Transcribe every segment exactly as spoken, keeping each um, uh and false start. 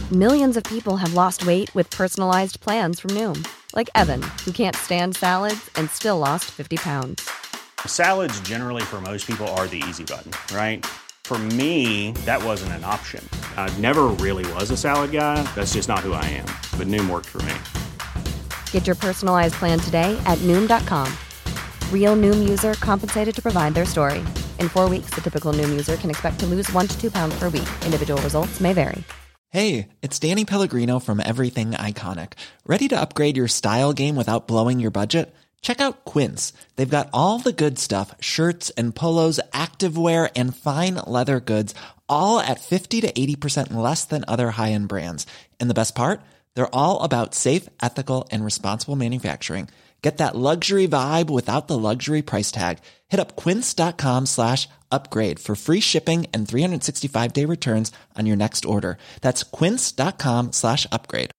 Millions of people have lost weight with personalized plans from Noom. Like Evan, who can't stand salads and still lost fifty pounds. Salads generally for most people are the easy button, right? For me, that wasn't an option. I never really was a salad guy. That's just not who I am. But Noom worked for me. Get your personalized plan today at Noom dot com. Real Noom user compensated to provide their story. In four weeks, the typical Noom user can expect to lose one to two pounds per week. Individual results may vary. Hey, it's Danny Pellegrino from Everything Iconic. Ready to upgrade your style game without blowing your budget? Check out Quince. They've got all the good stuff, shirts and polos, activewear, and fine leather goods, all at fifty to eighty percent less than other high-end brands. And the best part? They're all about safe, ethical, and responsible manufacturing. Get that luxury vibe without the luxury price tag. Hit up quince.com slash upgrade for free shipping and three sixty-five day returns on your next order. That's quince.com slash upgrade.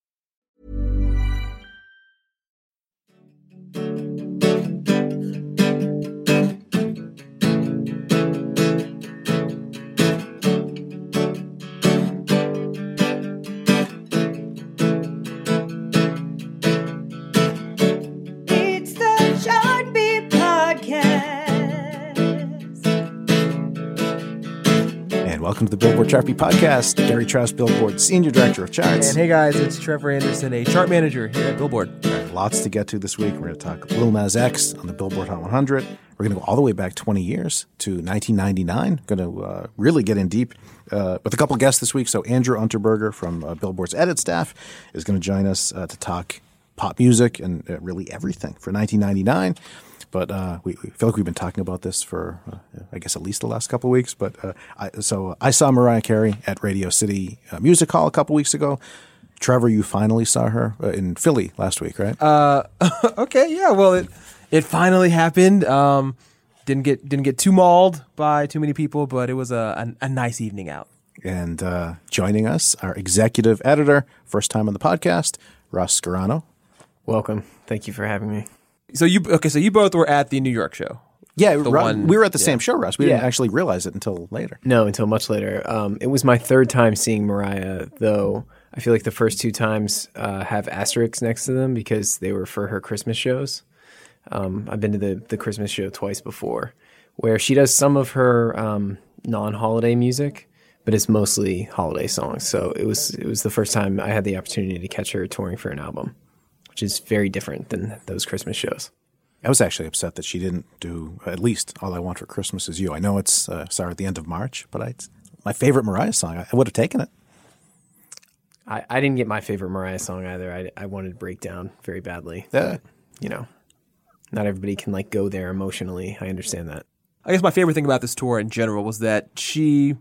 Welcome to the Billboard Chart Beat Podcast. Gary Trouse, Billboard Senior Director of Charts. And hey guys, it's Trevor Anderson, a chart manager here at Billboard. Right, lots to get to this week. We're going to talk Lil Nas X on the Billboard Hot one hundred. We're going to go all the way back twenty years to nineteen ninety-nine. Going to uh, really get in deep uh, with a couple guests this week. So Andrew Unterberger from uh, Billboard's edit staff is going to join us uh, to talk pop music and uh, really everything for nineteen ninety-nine. But uh, we, we feel like we've been talking about this for, uh, I guess, at least the last couple of weeks. But uh, I, so I saw Mariah Carey at Radio City uh, Music Hall a couple weeks ago. Trevor, you finally saw her uh, in Philly last week, right? Uh, okay, yeah. Well, it it finally happened. Um, didn't get didn't get too mauled by too many people, but it was a a, a nice evening out. And uh, joining us, our executive editor, first time on the podcast, Russ Scarano. Welcome. Thank you for having me. So you okay? So you both were at the New York show. Yeah, Ru- one, we were at the yeah. same show, Russ. We Yeah. didn't actually realize it until later. No, until much later. Um, it was my third time seeing Mariah, though I feel like the first two times uh, have asterisks next to them because they were for her Christmas shows. Um, I've been to the, the Christmas show twice before, where she does some of her um, non-holiday music, but it's mostly holiday songs. So it was it was the first time I had the opportunity to catch her touring for an album, which is very different than those Christmas shows. I was actually upset that she didn't do at least All I Want for Christmas Is You. I know it's uh, sorry at the end of March, but I, it's my favorite Mariah song. I, I would have taken it. I, I didn't get my favorite Mariah song either. I, I wanted Breakdown very badly. Yeah. You know, not everybody can like go there emotionally. I understand that. I guess my favorite thing about this tour in general was that she,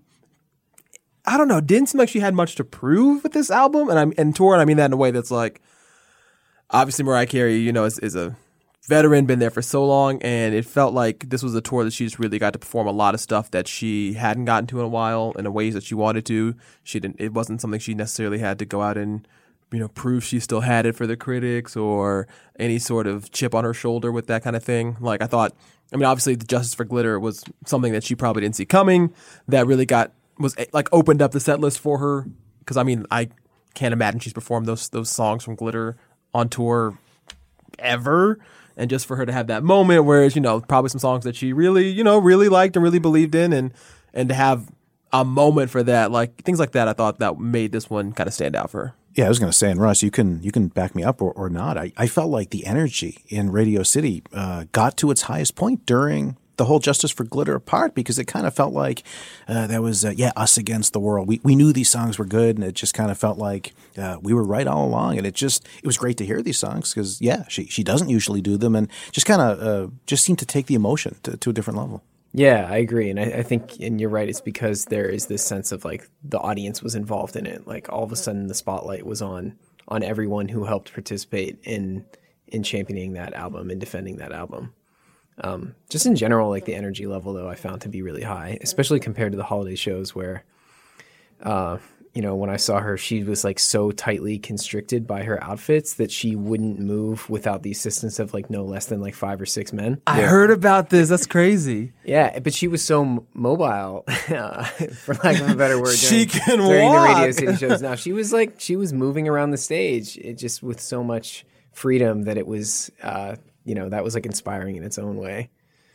I don't know, didn't seem like she had much to prove with this album. And I'm and tour, and I mean that in a way that's like, obviously Mariah Carey, you know, is, is a veteran, been there for so long, and it felt like this was a tour that she just really got to perform a lot of stuff that she hadn't gotten to in a while in the ways that she wanted to. She didn't. It wasn't something she necessarily had to go out and, you know, prove she still had it for the critics or any sort of chip on her shoulder with that kind of thing. Like I thought, I mean, obviously the Justice for Glitter was something that she probably didn't see coming. That really got was like opened up the set list for her because I mean I can't imagine she's performed those those songs from Glitter on tour ever. And just for her to have that moment, whereas, you know, probably some songs that she really, you know, really liked and really believed in, and and to have a moment for that, like things like that, I thought that made this one kind of stand out for her. Yeah, I was going to say, and Russ, you can you can back me up or, or not. I, I felt like the energy in Radio City uh, got to its highest point during the whole Justice for Glitter part, because it kind of felt like uh, that was, uh, yeah, us against the world. We we knew these songs were good, and it just kind of felt like uh, we were right all along. And it just, it was great to hear these songs because, yeah, she she doesn't usually do them, and just kind of uh, just seemed to take the emotion to, to a different level. Yeah, I agree. And I, I think, and you're right, it's because there is this sense of like the audience was involved in it. Like all of a sudden the spotlight was on on everyone who helped participate in in championing that album and defending that album. Um, just in general, like the energy level, though, I found to be really high, especially compared to the holiday shows where, uh, you know, when I saw her, she was like so tightly constricted by her outfits that she wouldn't move without the assistance of like no less than like five or six men. I yeah. heard about this. That's crazy. Yeah, but she was so m- mobile, uh, for lack of a better word. She during, can during walk. the Radio City shows. Now she was like she was moving around the stage, it just with so much freedom that it was, uh, you know, that was like inspiring in its own way.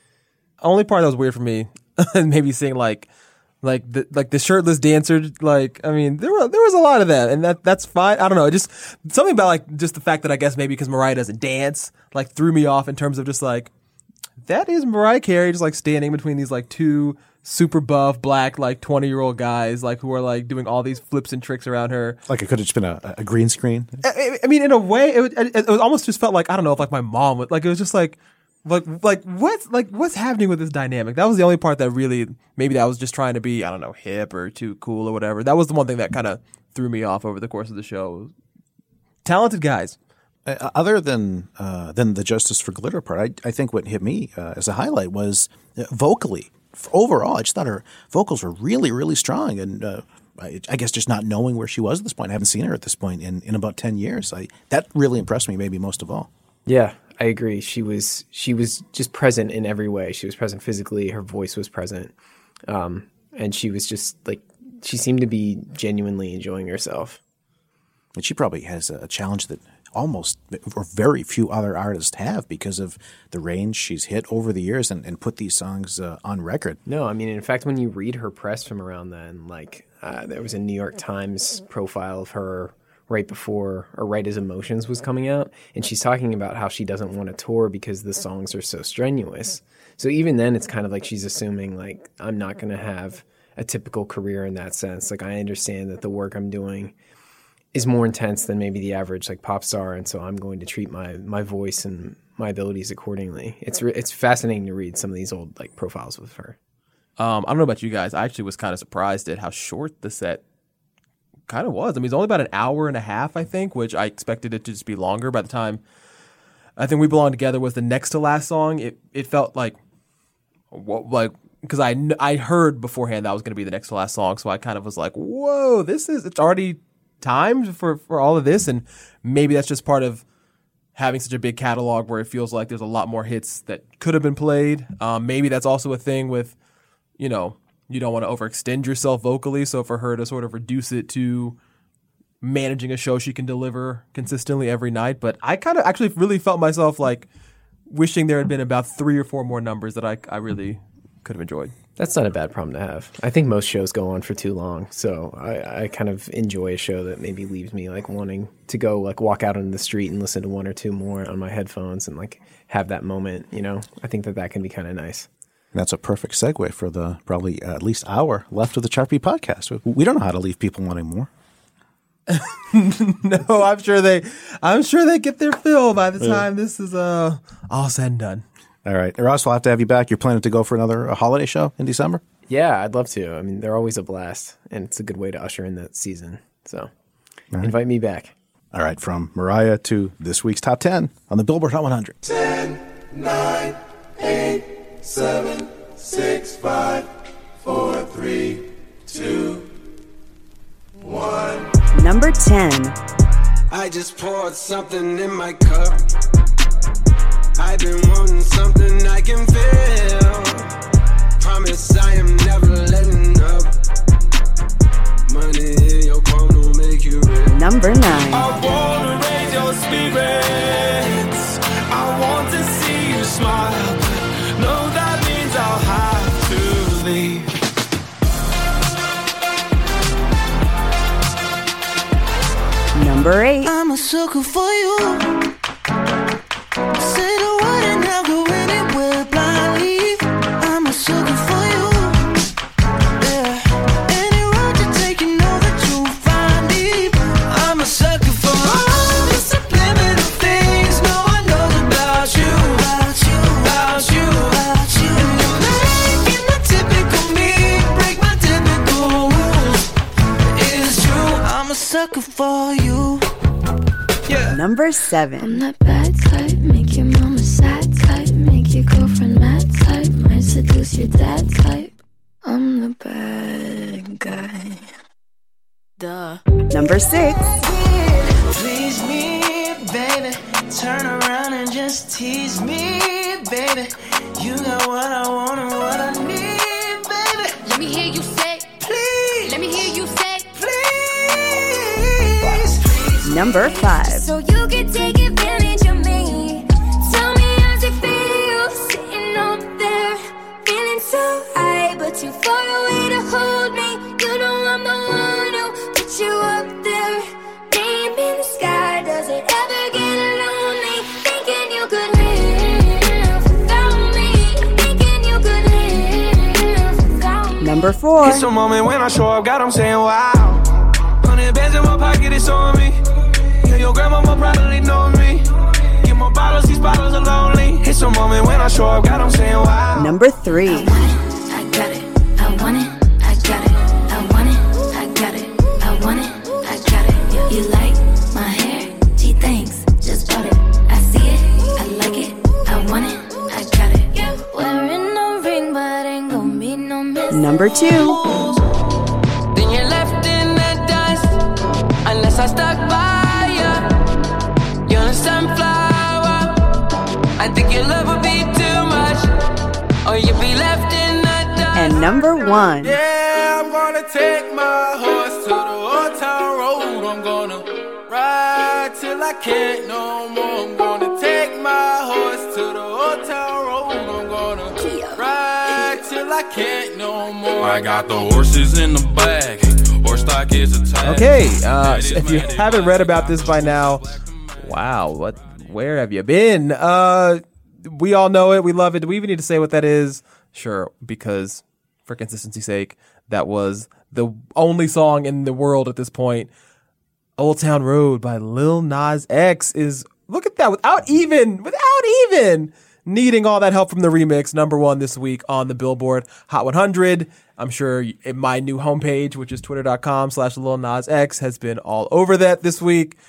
Only part that was weird for me, maybe seeing like. Like the like the shirtless dancer, like I mean, there were there was a lot of that, and that that's fine. I don't know, it just something about like just the fact that I guess maybe because Mariah doesn't dance, like threw me off in terms of just like that is Mariah Carey just like standing between these like two super buff black like twenty year old guys like who are like doing all these flips and tricks around her. Like it could have just been a, a green screen. I, I mean, in a way, it, it, it almost just felt like I don't know if like my mom would like it was just like. Like, like what's like what's happening with this dynamic? That was the only part that really maybe that was just trying to be I don't know hip or too cool or whatever. That was the one thing that kind of threw me off over the course of the show. Talented guys. Uh, other than uh, than the Justice for Glitter part, I, I think what hit me uh, as a highlight was uh, vocally. Overall, I just thought her vocals were really, really strong, and uh, I, I guess just not knowing where she was at this point, I haven't seen her at this point in, in about ten years. I, that really impressed me, maybe most of all. Yeah. I agree. She was she was just present in every way. She was present physically. Her voice was present, um, and she was just like she seemed to be genuinely enjoying herself. And she probably has a challenge that almost or very few other artists have because of the range she's hit over the years and, and put these songs uh, on record. No, I mean, in fact, when you read her press from around then, like uh, there was a New York Times profile of her right before or right as Emotions was coming out, and she's talking about how she doesn't want to tour because the songs are so strenuous. So even then it's kind of like she's assuming like I'm not going to have a typical career in that sense. Like I understand that the work I'm doing is more intense than maybe the average like pop star, and so I'm going to treat my my voice and my abilities accordingly. It's re- it's fascinating to read some of these old like profiles with her. Um, I don't know about you guys. I actually was kind of surprised at how short the set kind of was. I mean, it's only about an hour and a half, I think, which I expected it to just be longer. By the time I think We Belong Together was the next to last song, it it felt like, like because I, I heard beforehand that was going to be the next to last song, so I kind of was like, whoa, this is, it's already timed for, for all of this, and maybe that's just part of having such a big catalog where it feels like there's a lot more hits that could have been played. Um, maybe that's also a thing with, you know, you don't want to overextend yourself vocally. So for her to sort of reduce it to managing a show she can deliver consistently every night. But I kind of actually really felt myself like wishing there had been about three or four more numbers that I, I really could have enjoyed. That's not a bad problem to have. I think most shows go on for too long. So I, I kind of enjoy a show that maybe leaves me like wanting to go like walk out on the street and listen to one or two more on my headphones and like have that moment, you know. I think that that can be kind of nice. That's a perfect segue for the probably uh, at least hour left of the Chart Beat podcast. We don't know how to leave people wanting more. No, I'm sure they, I'm sure they get their fill by the time yeah. this is uh, all said and done. All right, Ross, we'll have to have you back. You're planning to go for another a holiday show in December? Yeah, I'd love to. I mean, they're always a blast, and it's a good way to usher in that season. So, right. Invite me back. All right, from Mariah to this week's top ten on the Billboard Hot one hundred. ten, nine, eight, seven, six, five, four, three, two, one. Number ten. I just poured something in my cup. I've been wanting something I can feel. Promise I am never letting up. Money in your palm will make you rich. Number nine. I wanna raise your spirits. I want to see you smile. No, that means I'll have to leave. Number eight. I'm a sucker for you. Say the word and I'll go anywhere blindly. I'm a sucker for you. Yeah. Any road you take, you know that you'll find me. I'm a sucker for all the subliminal things no one knows about you. About you, about you, about you. And you're making the typical me break my typical rules. It's true, I'm a sucker for you. Yeah. Number seven. I'm that bad type, make your mama sad type, make your girlfriend mad type, might seduce your dad type. I'm the bad guy. Duh. Number six. Please me, baby. Turn around and just tease me, baby. You got what I want and what I need, baby. Let me hear you say, Please. let me hear you say, Please. Number five. so you can take advantage of me. Tell me how's it feel sitting up there, feeling so high, but too far away to hold me. You know I'm the one who put you up there, name in the sky. Does it ever get lonely? Thinking you could live without me. Thinking you could live without me. Number four. It's a moment when I show up, God, I'm saying wow. Hundred bands in my pocket, it's on me. Yeah, your grandma probably know me. Get more bottles, these bottles are lonely. It's a moment when I show up, God, I'm saying wow. Number three. I got it, I want it, I got it, I want it, I got it, I want it, I got it. You like my hair? Gee, thanks, just bought it. I see it, I like it, I want it, I got it. Wearing no ring, but ain't gon' be no miss. Number two. Then you're left in the dust. Unless I stuck by you. You're a sunflower. I think your love would be too much. Or you'd be left in the dust. And number one. Yeah, I'm gonna take my horse to the old town road. I'm gonna ride till I can't no more. I'm gonna take my horse to the old town road. I'm gonna ride till I can't no more. I got the horses in the bag. Horse stock is a tag. Okay, uh, if you haven't read about this by now, wow, what? Where have you been? Uh, we all know it. We love it. Do we even need to say what that is? Sure, because for consistency's sake, that was the only song in the world at this point. Old Town Road by Lil Nas X is, look at that, without even, without even needing all that help from the remix, number one this week on the Billboard Hot one hundred. I'm sure in my new homepage, which is twitter.com slash Lil Nas X, has been all over that this week.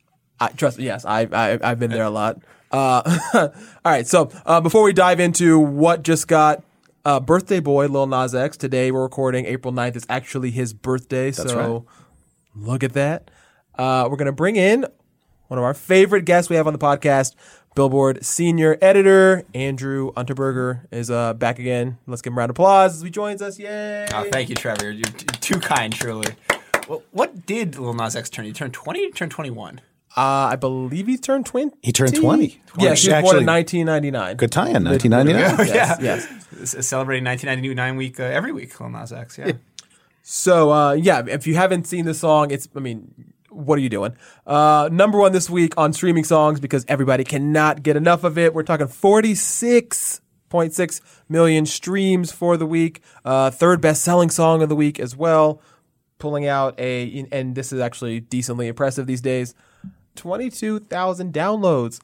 I trust me, yes, I, I, I've been there a lot. Uh, all right, so uh, before we dive into what just got uh, birthday boy Lil Nas X, today we're recording April ninth. It's actually his birthday, That's so right. look at that. Uh, we're going to bring in one of our favorite guests we have on the podcast, Billboard senior editor Andrew Unterberger is uh, back again. Let's give him a round of applause as he joins us. Yay! Oh, thank you, Trevor. You're t- too kind, truly. Well, what did Lil Nas X turn? He turned twenty or turned twenty-one? Uh, I believe he turned twenty. He turned twenty. Yes, he was born Actually, in nineteen ninety-nine. Good tie-in, nineteen ninety-nine. Yes, yes. S- Celebrating nineteen ninety-nine week uh, every week, Lil Nas X, yeah. So, uh, yeah, if you haven't seen the song, it's, I mean, what are you doing? Uh, number one this week on streaming songs because everybody cannot get enough of it. We're talking forty-six point six million streams for the week. Uh, third best-selling song of the week as well. Pulling out a, and this is actually decently impressive these days, twenty-two thousand downloads.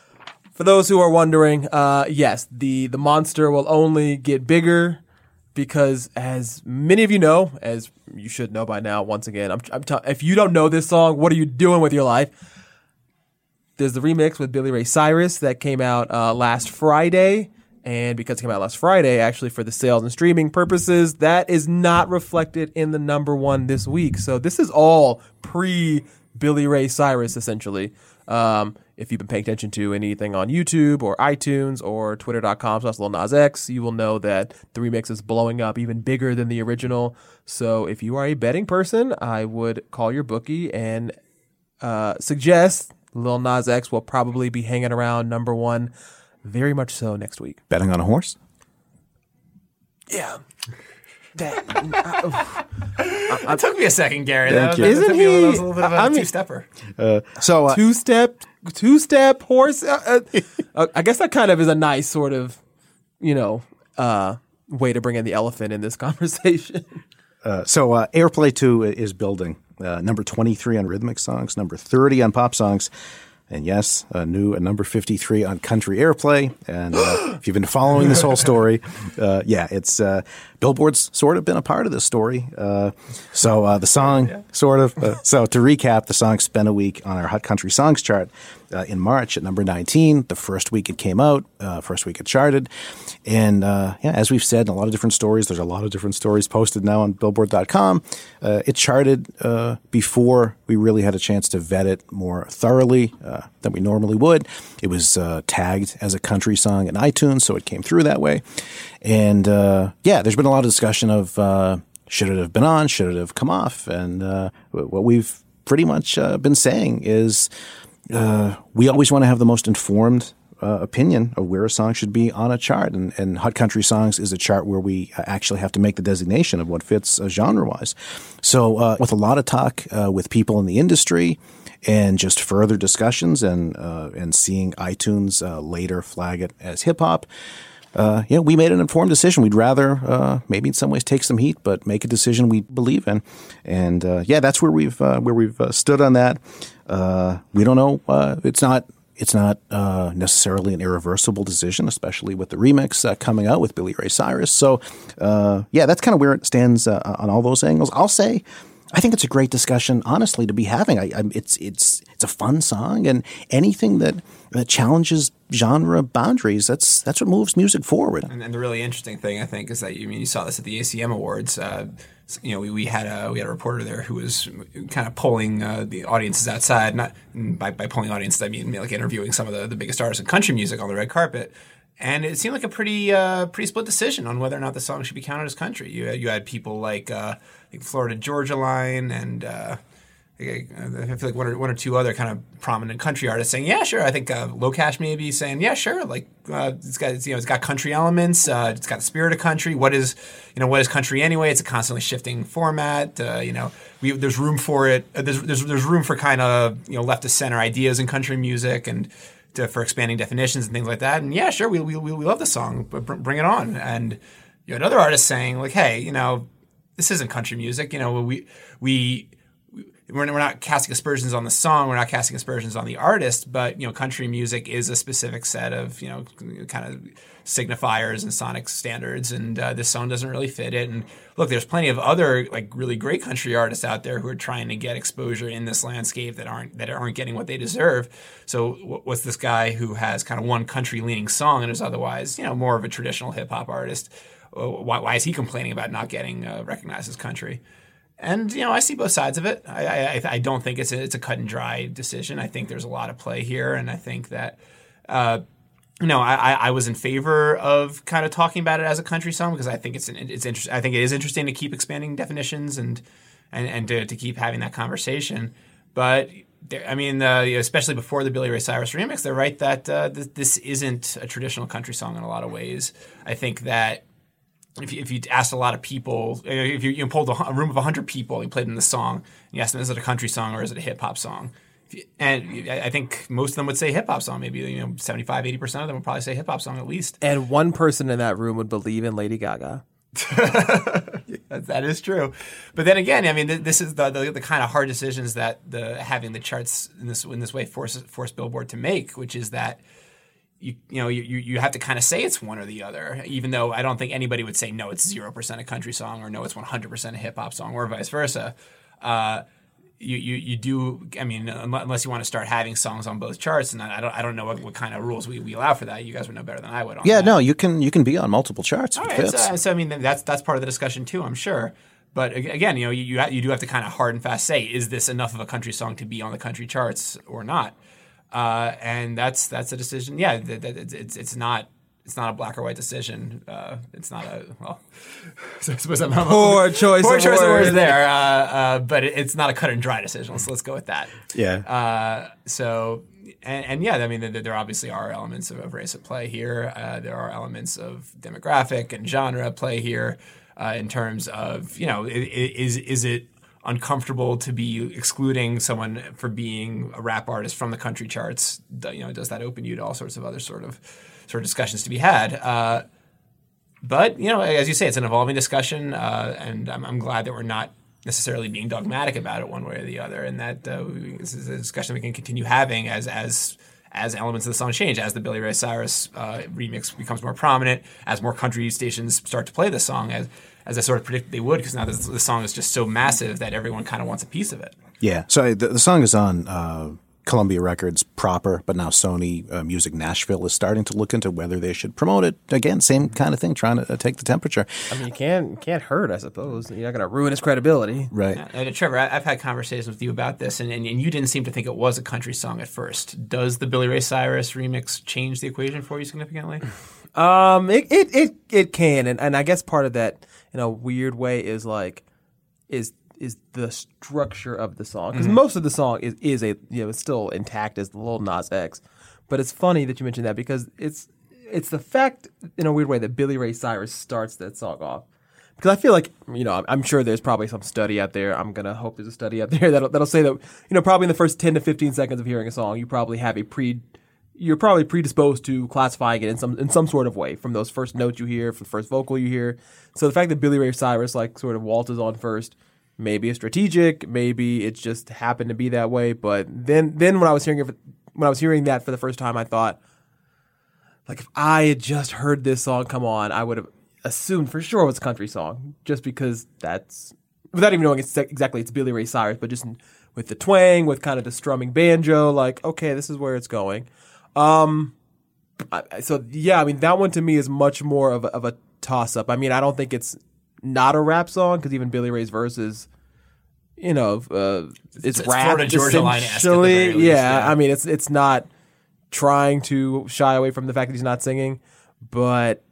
For those who are wondering, uh, yes, the, the monster will only get bigger because, as many of you know, as you should know by now, once again, I'm, I'm t- if you don't know this song, what are you doing with your life? There's the remix with Billy Ray Cyrus that came out uh, last Friday. And because it came out last Friday, actually for the sales and streaming purposes, that is not reflected in the number one this week. So this is all pre-Billy Ray Cyrus, essentially. Um, if you've been paying attention to anything on YouTube or iTunes or twitter.com slash Lil Nas X, you will know that the remix is blowing up even bigger than the original. So if you are a betting person, I would call your bookie and uh, suggest Lil Nas X will probably be hanging around number one very much so next week. Betting on a horse? Yeah. That, It took me a second, Gary. Thank That, you. that Isn't took me a little, he- a little bit of a I mean- two-stepper. Uh, so, uh, two step, two step horse. Uh, uh, I guess that kind of is a nice sort of, you know, uh, way to bring in the elephant in this conversation. uh, so uh, Airplay two is building. Uh, number twenty-three on rhythmic songs, number thirty on pop songs. And yes, uh, new at number fifty-three on Country Airplay. And uh, if you've been following this whole story, uh, yeah, it's uh, Billboard's sort of been a part of this story. Uh, so uh, the song, yeah. sort of. Uh, so to recap, the song spent a week on our Hot Country Songs chart uh, in March at number nineteen. The first week it came out, uh, first week it charted. And uh, yeah, as we've said in a lot of different stories, there's a lot of different stories posted now on Billboard dot com. Uh, it charted uh, before we really had a chance to vet it more thoroughly uh, than we normally would. It was uh, tagged as a country song in iTunes, so it came through that way. And uh, yeah, there's been a lot of discussion of uh, should it have been on, should it have come off? And uh, what we've pretty much uh, been saying is uh, we always want to have the most informed Uh, opinion of where a song should be on a chart. And, and Hot Country Songs is a chart where we actually have to make the designation of what fits uh, genre-wise. So uh, with a lot of talk uh, with people in the industry and just further discussions and uh, and seeing iTunes uh, later flag it as hip-hop, uh, yeah, we made an informed decision. We'd rather uh, maybe in some ways take some heat, but make a decision we believe in. And uh, yeah, that's where we've, uh, where we've uh, stood on that. Uh, we don't know. Uh, it's not It's not uh, necessarily an irreversible decision, especially with the remix uh, coming out with Billy Ray Cyrus. So, uh, yeah, that's kind of where it stands uh, on all those angles. I'll say, I think it's a great discussion, honestly, to be having. I, I, it's it's it's a fun song, and anything that, that challenges genre boundaries, that's that's what moves music forward. And, and the really interesting thing, I think, is that you I mean you saw this at the A C M Awards. Uh, you know, we, we had a we had a reporter there who was kind of polling uh, the audiences outside. Not by by polling audiences, I mean like interviewing some of the, the biggest artists in country music on the red carpet. And it seemed like a pretty uh, pretty split decision on whether or not the song should be counted as country. You had, you had people like uh, like Florida Georgia Line and uh, I feel like one or one or two other kind of prominent country artists saying, yeah, sure. I think uh, Low Cash maybe saying, yeah, sure. Like uh, it's got you know it's got country elements. Uh, it's got the spirit of country. What is you know what is country anyway? It's a constantly shifting format. Uh, you know we there's room for it. Uh, there's there's there's room for kind of you know left of center ideas in country music and. To, for expanding definitions and things like that. And yeah, sure, we we we love the song, but bring it on. And you had other artists saying like, hey, you know, this isn't country music. You know, we we we're, we're not casting aspersions on the song. We're not casting aspersions on the artist. But you know, country music is a specific set of you know kind of signifiers and sonic standards, and uh, this song doesn't really fit it. And look, there's plenty of other like really great country artists out there who are trying to get exposure in this landscape that aren't that aren't getting what they deserve. So what's this guy who has kind of one country leaning song and is otherwise you know more of a traditional hip hop artist? Why, why is he complaining about not getting uh, recognized as country? And you know, I see both sides of it. I, I, I don't think it's a, it's a cut and dry decision. I think there's a lot of play here, and I think that. Uh, No, I, I was in favor of kind of talking about it as a country song because I think it's an, it's interesting. I think it is interesting to keep expanding definitions and and and to, to keep having that conversation. But there, I mean, uh, especially before the Billy Ray Cyrus remix, they're right that uh, th- this isn't a traditional country song in a lot of ways. I think that if you, if you asked a lot of people, if you, you pulled a, a room of a hundred people, and you played them the song, and you asked them, is it a country song or is it a hip hop song? And I think most of them would say hip hop song. Maybe you know, seventy-five, eighty percent of them would probably say hip hop song at least. And one person in that room would believe in Lady Gaga. that, that is true. But then again, I mean, th- this is the, the the kind of hard decisions that the having the charts in this in this way forces force Billboard to make, which is that you you know you you have to kind of say it's one or the other, even though I don't think anybody would say no, it's zero percent a country song or no, it's one hundred percent a hip hop song or vice versa. Uh, You, you you do I mean unless you want to start having songs on both charts, and I don't I don't know what, what kind of rules we, we allow for that. You guys would know better than I would. On yeah, that. no, you can you can be on multiple charts. All if right, it fits. so, so I mean that's that's part of the discussion too, I'm sure. But again, you know, you you do have to kind of hard and fast say, is this enough of a country song to be on the country charts or not? Uh, and that's that's a decision. Yeah, that, that, it's it's not. It's not a black or white decision. Uh, it's not a well. So I suppose I'm poor choice. Poor of choice words. of words there. Uh, uh, but it, it's not a cut and dry decision. So let's go with that. Yeah. Uh, so and, and yeah, I mean, there, there obviously are elements of, of race at play here. Uh, there are elements of demographic and genre at play here. Uh, in terms of you know, is is it uncomfortable to be excluding someone for being a rap artist from the country charts? You know, does that open you to all sorts of other sort of sort of discussions to be had? Uh, but, you know, as you say, it's an evolving discussion, uh, and I'm, I'm glad that we're not necessarily being dogmatic about it one way or the other, and that uh, this is a discussion we can continue having as as as elements of the song change, as the Billy Ray Cyrus uh, remix becomes more prominent, as more country stations start to play this song, as as I sort of predicted they would, because now this, the song is just so massive that everyone kind of wants a piece of it. Yeah. So the, the song is on uh, Columbia Records proper, but now Sony uh, Music Nashville is starting to look into whether they should promote it. Again, same kind of thing, trying to uh, take the temperature. I mean, you can't can't hurt, I suppose. You're not going to ruin its credibility. Right. Uh, uh, Trevor, I, I've had conversations with you about this, and, and, and you didn't seem to think it was a country song at first. Does the Billy Ray Cyrus remix change the equation for you significantly? Um, it it it, it can, and, and I guess part of that, in a weird way, is like is is the structure of the song, because mm-hmm. most of the song is is a you know it's still intact as the Lil Nas X, but it's funny that you mentioned that because it's it's the fact in a weird way that Billy Ray Cyrus starts that song off. Because I feel like, you know, I'm, I'm sure there's probably some study out there. I'm gonna hope there's a study out there that'll that'll say that, you know, probably in the first ten to fifteen seconds of hearing a song, you probably have a pre you're probably predisposed to classifying it in some in some sort of way from those first notes you hear, from the first vocal you hear. So the fact that Billy Ray Cyrus like sort of waltzes on first, maybe it's strategic, maybe it just happened to be that way. But then then when I was hearing it, when I was hearing that for the first time, I thought, like, if I had just heard this song come on, I would have assumed for sure it was a country song, just because that's without even knowing it's exactly it's Billy Ray Cyrus, but just with the twang, with kind of the strumming banjo, like, okay, this is where it's going. Um, I, so yeah, I mean, that one to me is much more of a, of a toss up. I mean, I don't think it's not a rap song, because even Billy Ray's verses, you know, uh, it's, it's rap. Florida Georgia Line-esque at the very least, yeah, yeah. I mean, it's it's not trying to shy away from the fact that he's not singing, but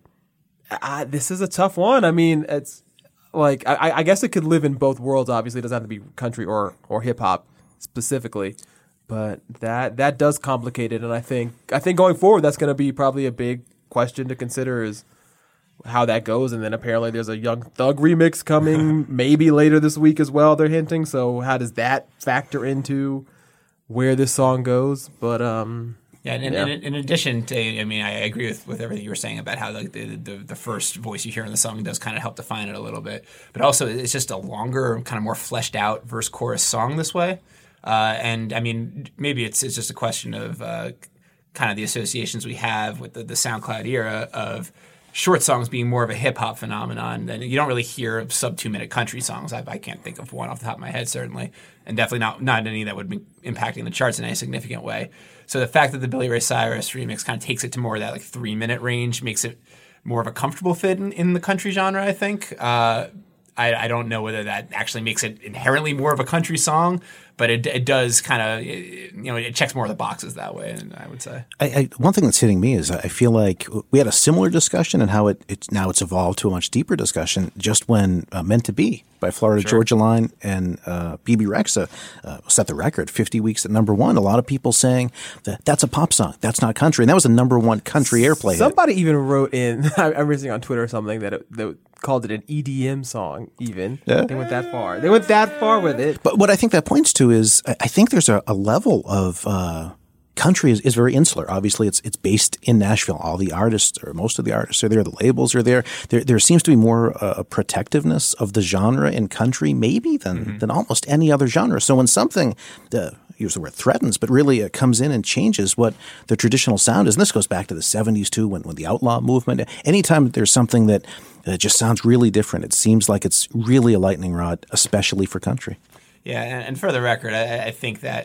I, this is a tough one. I mean, it's like I, I guess it could live in both worlds. Obviously, it doesn't have to be country or or hip hop specifically. But that that does complicate it, and I think I think going forward, that's going to be probably a big question to consider is how that goes. And then apparently there's a Young Thug remix coming maybe later this week as well, they're hinting. So how does that factor into where this song goes? But um, yeah, and, yeah. and in addition to, I mean, I agree with, with everything you were saying about how like the, the the first voice you hear in the song does kind of help define it a little bit. But also, it's just a longer, kind of more fleshed out verse chorus song this way. Uh, and I mean, maybe it's it's just a question of uh, kind of the associations we have with the, the SoundCloud era of short songs being more of a hip hop phenomenon. Then you don't really hear sub two minute country songs. I, I can't think of one off the top of my head, certainly, and definitely not not any that would be impacting the charts in any significant way. So the fact that the Billy Ray Cyrus remix kind of takes it to more of that like three minute range makes it more of a comfortable fit in, in the country genre, I think. Uh, I, I don't know whether that actually makes it inherently more of a country song, but it, it does kind of, you know, it checks more of the boxes that way, and I would say. I, I, one thing that's hitting me is I feel like we had a similar discussion and how it it's, now it's evolved to a much deeper discussion just when uh, Meant to Be by Florida Sure. Georgia Line and uh, B B Rexa uh, set the record, fifty weeks at number one. A lot of people saying that that's a pop song, that's not country. And that was a number one country airplay hit. Somebody even wrote in, I remember seeing on Twitter or something that, it, that called it an E D M song even. Yeah. They went that far. They went that far with it. But what I think that points to is I I think there's a, a level of uh, country is, is very insular. Obviously, it's it's based in Nashville. All the artists, or most of the artists, are there. The labels are there. There, there seems to be more uh, a protectiveness of the genre in country, maybe than mm-hmm. than almost any other genre. So when something, uh, use the word threatens, but really uh, comes in and changes what the traditional sound is, and this goes back to the seventies too, when when the outlaw movement. Anytime there's something that uh, just sounds really different, it seems like it's really a lightning rod, especially for country. Yeah, and, and for the record, I, I think that,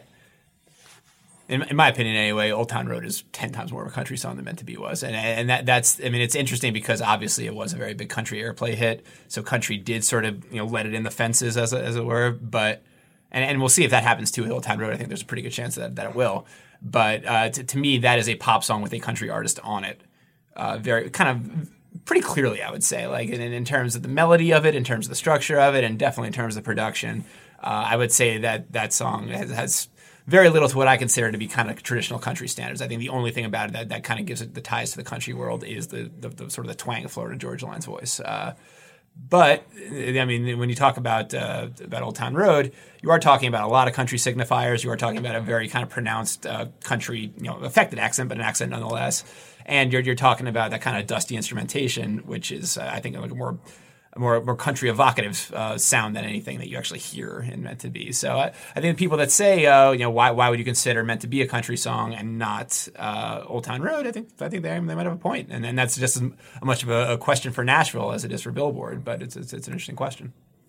in, in my opinion anyway, Old Town Road is ten times more of a country song than Meant to Be was. And and that that's, I mean, it's interesting because obviously it was a very big country airplay hit, so country did sort of, you know, let it in the fences, as, as it were. But, and, and we'll see if that happens too with Old Town Road. I think there's a pretty good chance that, that it will. But uh, to, to me, that is a pop song with a country artist on it. Uh, very, kind of, pretty clearly, I would say, like in, in terms of the melody of it, in terms of the structure of it, and definitely in terms of the production. Uh, I would say that that song has, has very little to what I consider to be kind of traditional country standards. I think the only thing about it that, that kind of gives it the ties to the country world is the, the, the sort of the twang of Florida Georgia Line's voice. Uh, but I mean, when you talk about uh, about Old Town Road, you are talking about a lot of country signifiers. You are talking about a very kind of pronounced uh, country, you know, affected accent, but an accent nonetheless. And you're you're talking about that kind of dusty instrumentation, which is uh, I think like a more a more more country evocative uh, sound than anything that you actually hear in Meant to Be. So I, I think the people that say, uh, you know, why why would you consider Meant to Be a country song and not uh, Old Town Road? I think I think they they might have a point, and and that's just as much of a, a question for Nashville as it is for Billboard. But it's it's, it's an interesting question.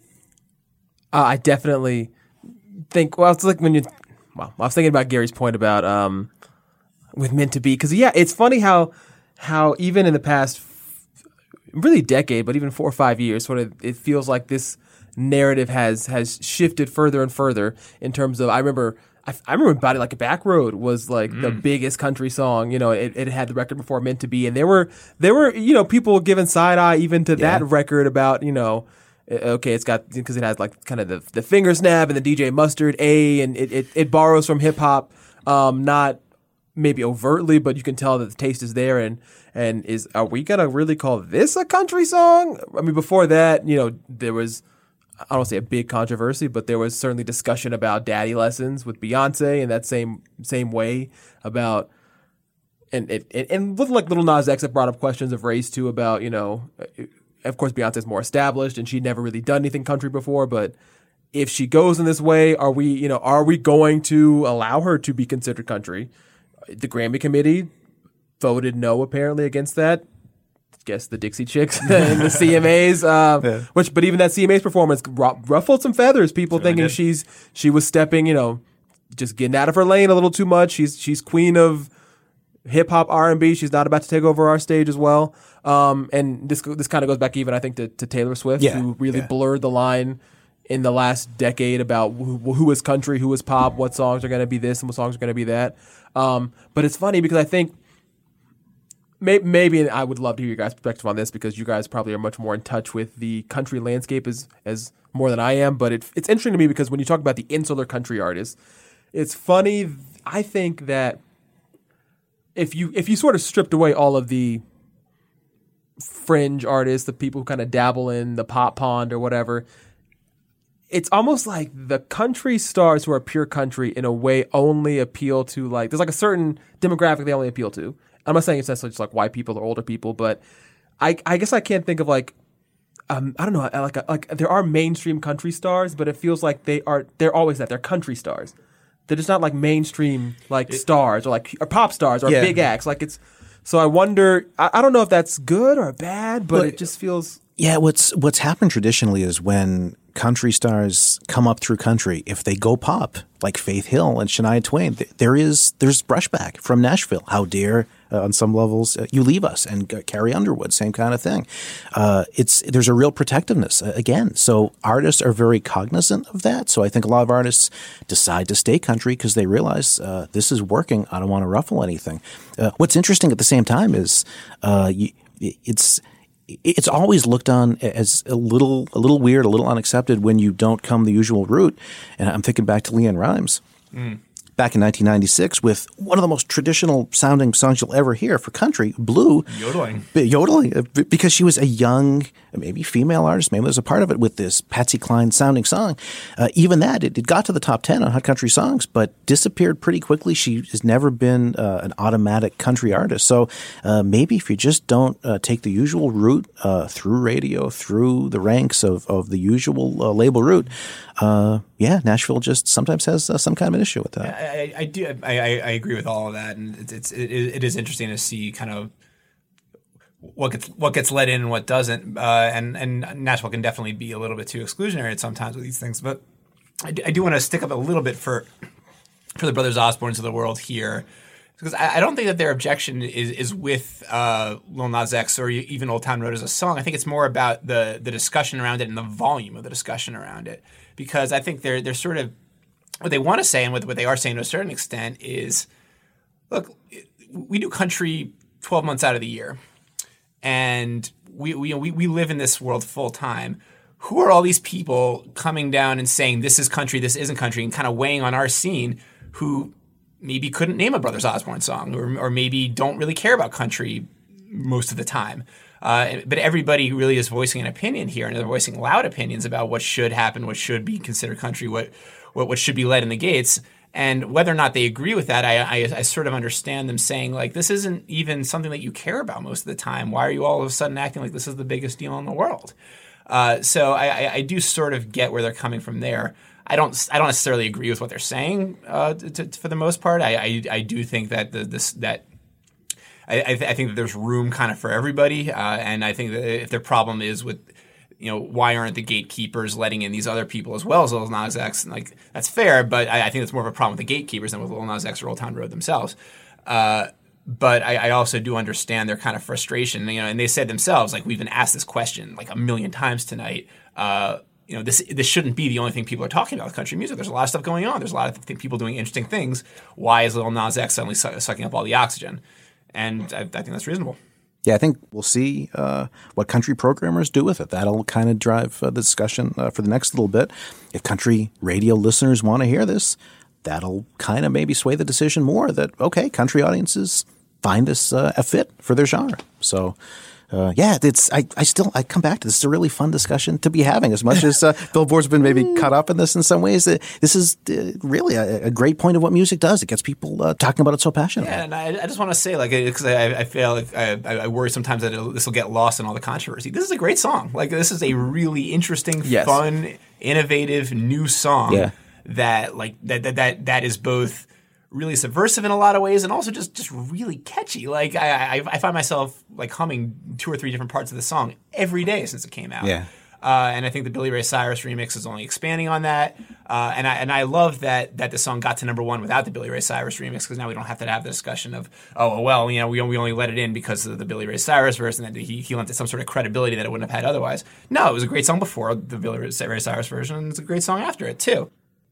Uh, I definitely think. Well, it's like when you. Well, I was thinking about Gary's point about um, with Meant to Be, because yeah, it's funny how how even in the past. Really decade, but even four or five years, sort of, it feels like this narrative has has shifted further and further in terms of. I remember, I, I remember Body Like a Back Road was like mm. the biggest country song. You know, it, it had the record before Meant to Be, and there were there were you know people giving side eye even to yeah. that record about you know. Okay, it's got because it has like kind of the the finger snap and the D J Mustard A, and it it, it borrows from hip hop, um, not maybe overtly, but you can tell that the taste is there. And and is are we gonna really call this a country song? I mean, before that, you know, there was I don't want to say a big controversy, but there was certainly discussion about Daddy Lessons with Beyonce in that same same way about. And it and, and with like Lil Nas X, it brought up questions of race too about you know. Of course, Beyonce's more established, and she'd never really done anything country before. But if she goes in this way, are we, you know, are we going to allow her to be considered country? The Grammy committee voted no, apparently, against that. I guess the Dixie Chicks and the C M As, uh, yeah. which, but even that C M A's performance ruffled some feathers. People really thinking did. she's she was stepping, you know, just getting out of her lane a little too much. She's she's queen of hip hop R and B. She's not about to take over our stage as well. Um, and this this kind of goes back even, I think, to, to Taylor Swift, yeah, who really yeah. blurred the line in the last decade about who, who is country, who is pop, what songs are going to be this and what songs are going to be that. Um, but it's funny because I think may, maybe, and I would love to hear your guys' perspective on this because you guys probably are much more in touch with the country landscape as, as more than I am. But it, it's interesting to me because when you talk about the insular country artists, it's funny. I think that if you if you sort of stripped away all of the fringe artists, the people who kind of dabble in the pop pond or whatever, it's almost like the country stars who are pure country in a way only appeal to like, there's like a certain demographic they only appeal to. I'm not saying it's necessarily just like white people or older people, but I I guess I can't think of like, um, I don't know, like a, like there are mainstream country stars, but it feels like they are, they're always that, they're country stars. They're just not like mainstream like it, stars or like or pop stars or yeah. big acts. Like it's, so I wonder, I, I don't know if that's good or bad, but, but it just feels. Yeah, what's what's happened traditionally is when country stars come up through country, if they go pop, like Faith Hill and Shania Twain, th- there is there's brushback from Nashville. How dare, uh, on some levels, uh, you leave us, and uh, Carrie Underwood, same kind of thing. Uh, it's there's a real protectiveness uh, again. So artists are very cognizant of that. So I think a lot of artists decide to stay country because they realize uh, this is working. I don't want to ruffle anything. Uh, what's interesting at the same time is uh, you, it's. It's always looked on as a little, a little weird, a little unaccepted when you don't come the usual route. And I'm thinking back to LeAnn Rimes. Mm. Back in nineteen ninety-six with one of the most traditional sounding songs you'll ever hear for country, Blue. Yodeling. Yodeling, because she was a young, maybe female artist, maybe there's a part of it with this Patsy Cline sounding song. Uh, even that, it, it got to the top ten on Hot Country Songs, but disappeared pretty quickly. She has never been uh, an automatic country artist. So uh, maybe if you just don't uh, take the usual route uh, through radio, through the ranks of, of the usual uh, label route, uh, yeah, Nashville just sometimes has uh, some kind of an issue with that. I, I do. I, I agree with all of that, and it's, it's it, it is interesting to see kind of what gets what gets let in and what doesn't. Uh, and and Nashville can definitely be a little bit too exclusionary at sometimes with these things. But I do, I do want to stick up a little bit for for the Brothers Osbornes of the world here, because I, I don't think that their objection is is with uh, Lil Nas X or even Old Town Road as a song. I think it's more about the the discussion around it and the volume of the discussion around it, because I think they're they're sort of. What they want to say and what, what they are saying to a certain extent is, look, we do country twelve months out of the year, and we we we, we live in this world full time. Who are all these people coming down and saying this is country, this isn't country, and kind of weighing on our scene who maybe couldn't name a Brothers Osborne song or, or maybe don't really care about country most of the time? Uh, but everybody really is voicing an opinion here, and they're voicing loud opinions about what should happen, what should be considered country, what what, what should be led in the gates. And whether or not they agree with that, I, I, I sort of understand them saying, like, this isn't even something that you care about most of the time. Why are you all of a sudden acting like this is the biggest deal in the world? Uh, so I, I, I do sort of get where they're coming from there. I don't I don't necessarily agree with what they're saying uh, to, to, for the most part. I, I, I do think that the, this that I, I, th- I think that there's room kind of for everybody, uh, and I think that if their problem is with, you know, why aren't the gatekeepers letting in these other people as well as Lil Nas X? Like, that's fair, but I, I think it's more of a problem with the gatekeepers than with Lil Nas X or Old Town Road themselves. Uh, but I, I also do understand their kind of frustration, you know, and they said themselves, like, we've been asked this question like a million times tonight. Uh, you know, this this shouldn't be the only thing people are talking about with country music. There's a lot of stuff going on. There's a lot of th- people doing interesting things. Why is Lil Nas X suddenly su- sucking up all the oxygen? And I, I think that's reasonable. Yeah, I think we'll see uh, what country programmers do with it. That'll kind of drive uh, the discussion uh, for the next little bit. If country radio listeners want to hear this, that'll kind of maybe sway the decision more that, okay, country audiences find this uh, a fit for their genre. So, uh, yeah, it's I, I still I come back to this. It's a really fun discussion to be having. As much as uh, Billboard's been maybe cut up in this in some ways, uh, this is uh, really a, a great point of what music does. It gets people uh, talking about it so passionately. Yeah, and I, I just want to say, like, because I, I feel like I, I worry sometimes that this will get lost in all the controversy. This is a great song. Like, this is a really interesting, Yes. fun, innovative new song. Yeah. That like that that that that is both really subversive in a lot of ways and also just just really catchy. Like I I, I find myself like humming two or three different parts of the song every day since it came out. Yeah. Uh, and I think the Billy Ray Cyrus remix is only expanding on that. Uh, and I and I love that that the song got to number one without the Billy Ray Cyrus remix, because now we don't have to have the discussion of, oh, well, you know, we, we only let it in because of the Billy Ray Cyrus verse, and that he, he lent it some sort of credibility that it wouldn't have had otherwise. No, it was a great song before the Billy Ray Cyrus version, and it's a great song after it, too.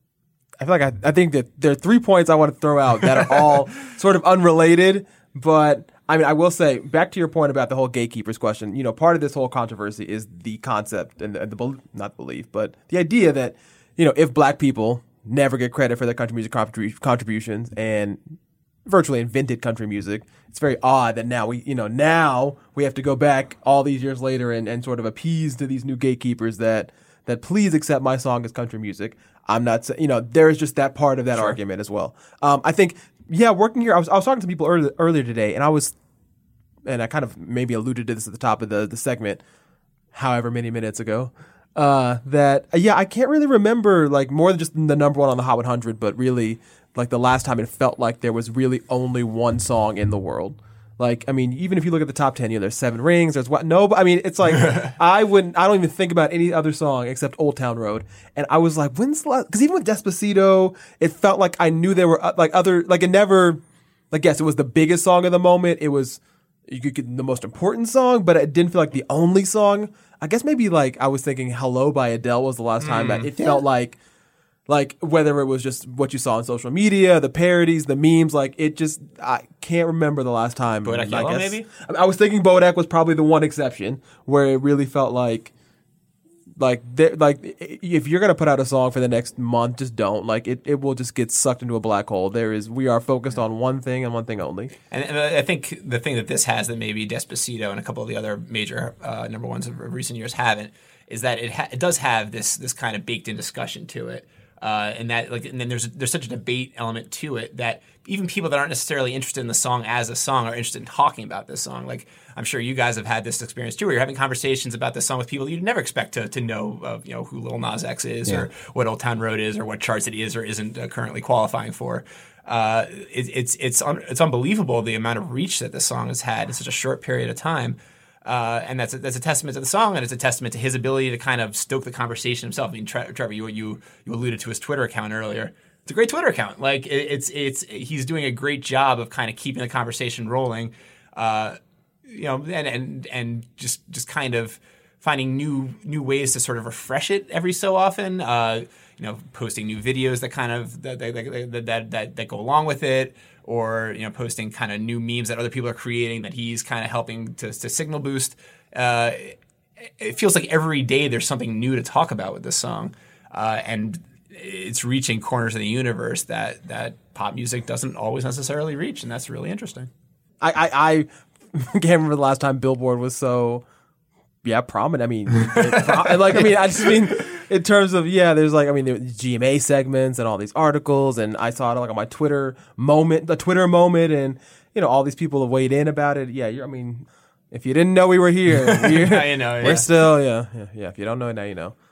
I feel like I, I think that there are three points I want to throw out that are all sort of unrelated, but I mean, I will say, back to your point about the whole gatekeepers question, you know, part of this whole controversy is the concept and the, the not belief, but the idea that, you know, if black people never get credit for their country music contribu- contributions and virtually invented country music, it's very odd that now we, you know, now we have to go back all these years later and, and sort of appease to these new gatekeepers that, that please accept my song as country music. I'm not saying, you know, there is just that part of that Sure. argument as well. Um, I think, yeah, working here, I was, I was talking to people earlier, earlier today, and I was, and I kind of maybe alluded to this at the top of the, the segment, however many minutes ago, uh, that, uh, yeah, I can't really remember, like, more than just the number one on the Hot one hundred, but really, like, the last time it felt like there was really only one song in the world. Like, I mean, even if you look at the top ten, you know, there's Seven Rings, there's what, no, but I mean, it's like, I wouldn't, I don't even think about any other song except Old Town Road. And I was like, when's the last, because even with Despacito, it felt like I knew there were, uh, like, other, like, it never, like, yes, it was the biggest song of the moment. It was, you could get the most important song, but it didn't feel like the only song. I guess maybe, like, I was thinking Hello by Adele was the last time that it felt like, like, whether it was just what you saw on social media, the parodies, the memes, like, it just, I can't remember the last time. Bodak I Yellow, guess- maybe? I, I was thinking Bodak was probably the one exception where it really felt like, like, there- like if you're going to put out a song for the next month, just don't. Like, it, it will just get sucked into a black hole. There is, we are focused on one thing and one thing only. And, and I think the thing that this has that maybe Despacito and a couple of the other major uh, number ones of recent years haven't is that it ha- it does have this this kind of baked in discussion to it. Uh, and that, like, and then there's there's such a debate element to it that even people that aren't necessarily interested in the song as a song are interested in talking about this song. Like, I'm sure you guys have had this experience too, where you're having conversations about this song with people you'd never expect to to know, uh, you know, who Lil Nas X is, Yeah. or what Old Town Road is, or what charts it is or isn't uh, currently qualifying for. Uh, it, it's it's un- it's unbelievable the amount of reach that this song has had in such a short period of time. Uh, and that's a, that's a testament to the song, and it's a testament to his ability to kind of stoke the conversation himself. I mean, Tre- Trevor, you, you you alluded to his Twitter account earlier. It's a great Twitter account. Like, it, it's it's he's doing a great job of kind of keeping the conversation rolling, uh, you know, and and and just just kind of finding new new ways to sort of refresh it every so often. Uh, you know, posting new videos that kind of that that that that, that go along with it. Or, you know, posting kind of new memes that other people are creating that he's kind of helping to, to signal boost. Uh, it feels like every day there's something new to talk about with this song. Uh, and it's reaching corners of the universe that, that pop music doesn't always necessarily reach. And that's really interesting. I, I, I can't remember the last time Billboard was so, yeah, prominent. I mean, it, pro- like, I mean, I just mean, in terms of, yeah, there's like, I mean, there's G M A segments and all these articles, and I saw it like on my Twitter moment, the Twitter moment, and, you know, all these people have weighed in about it. Yeah, you're, I mean, If you didn't know we were here, we're, Now you know, yeah. we're still, yeah, yeah, yeah. If you don't know it, now you know.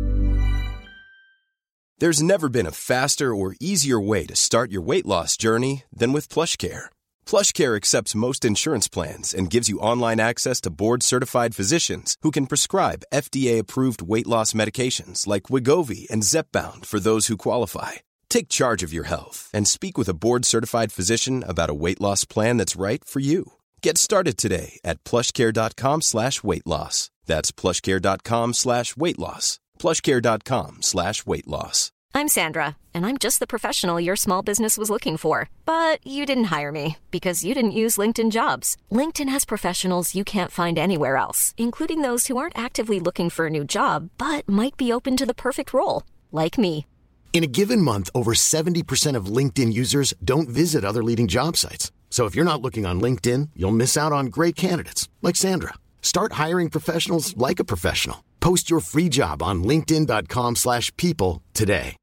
There's never been a faster or easier way to start your weight loss journey than with PlushCare. PlushCare accepts most insurance plans and gives you online access to board-certified physicians who can prescribe F D A-approved weight loss medications like Wegovy and Zepbound for those who qualify. Take charge of your health and speak with a board-certified physician about a weight loss plan that's right for you. Get started today at plushcare.com slash weight loss. That's plushcare.com slash weight loss. plushcare.com slash weight loss. I'm Sandra, and I'm just the professional your small business was looking for. But you didn't hire me because you didn't use LinkedIn Jobs. LinkedIn has professionals you can't find anywhere else, including those who aren't actively looking for a new job, but might be open to the perfect role, like me. In a given month, over seventy percent of LinkedIn users don't visit other leading job sites. So if you're not looking on LinkedIn, you'll miss out on great candidates like Sandra. Start hiring professionals like a professional. Post your free job on linkedin.com slash people today.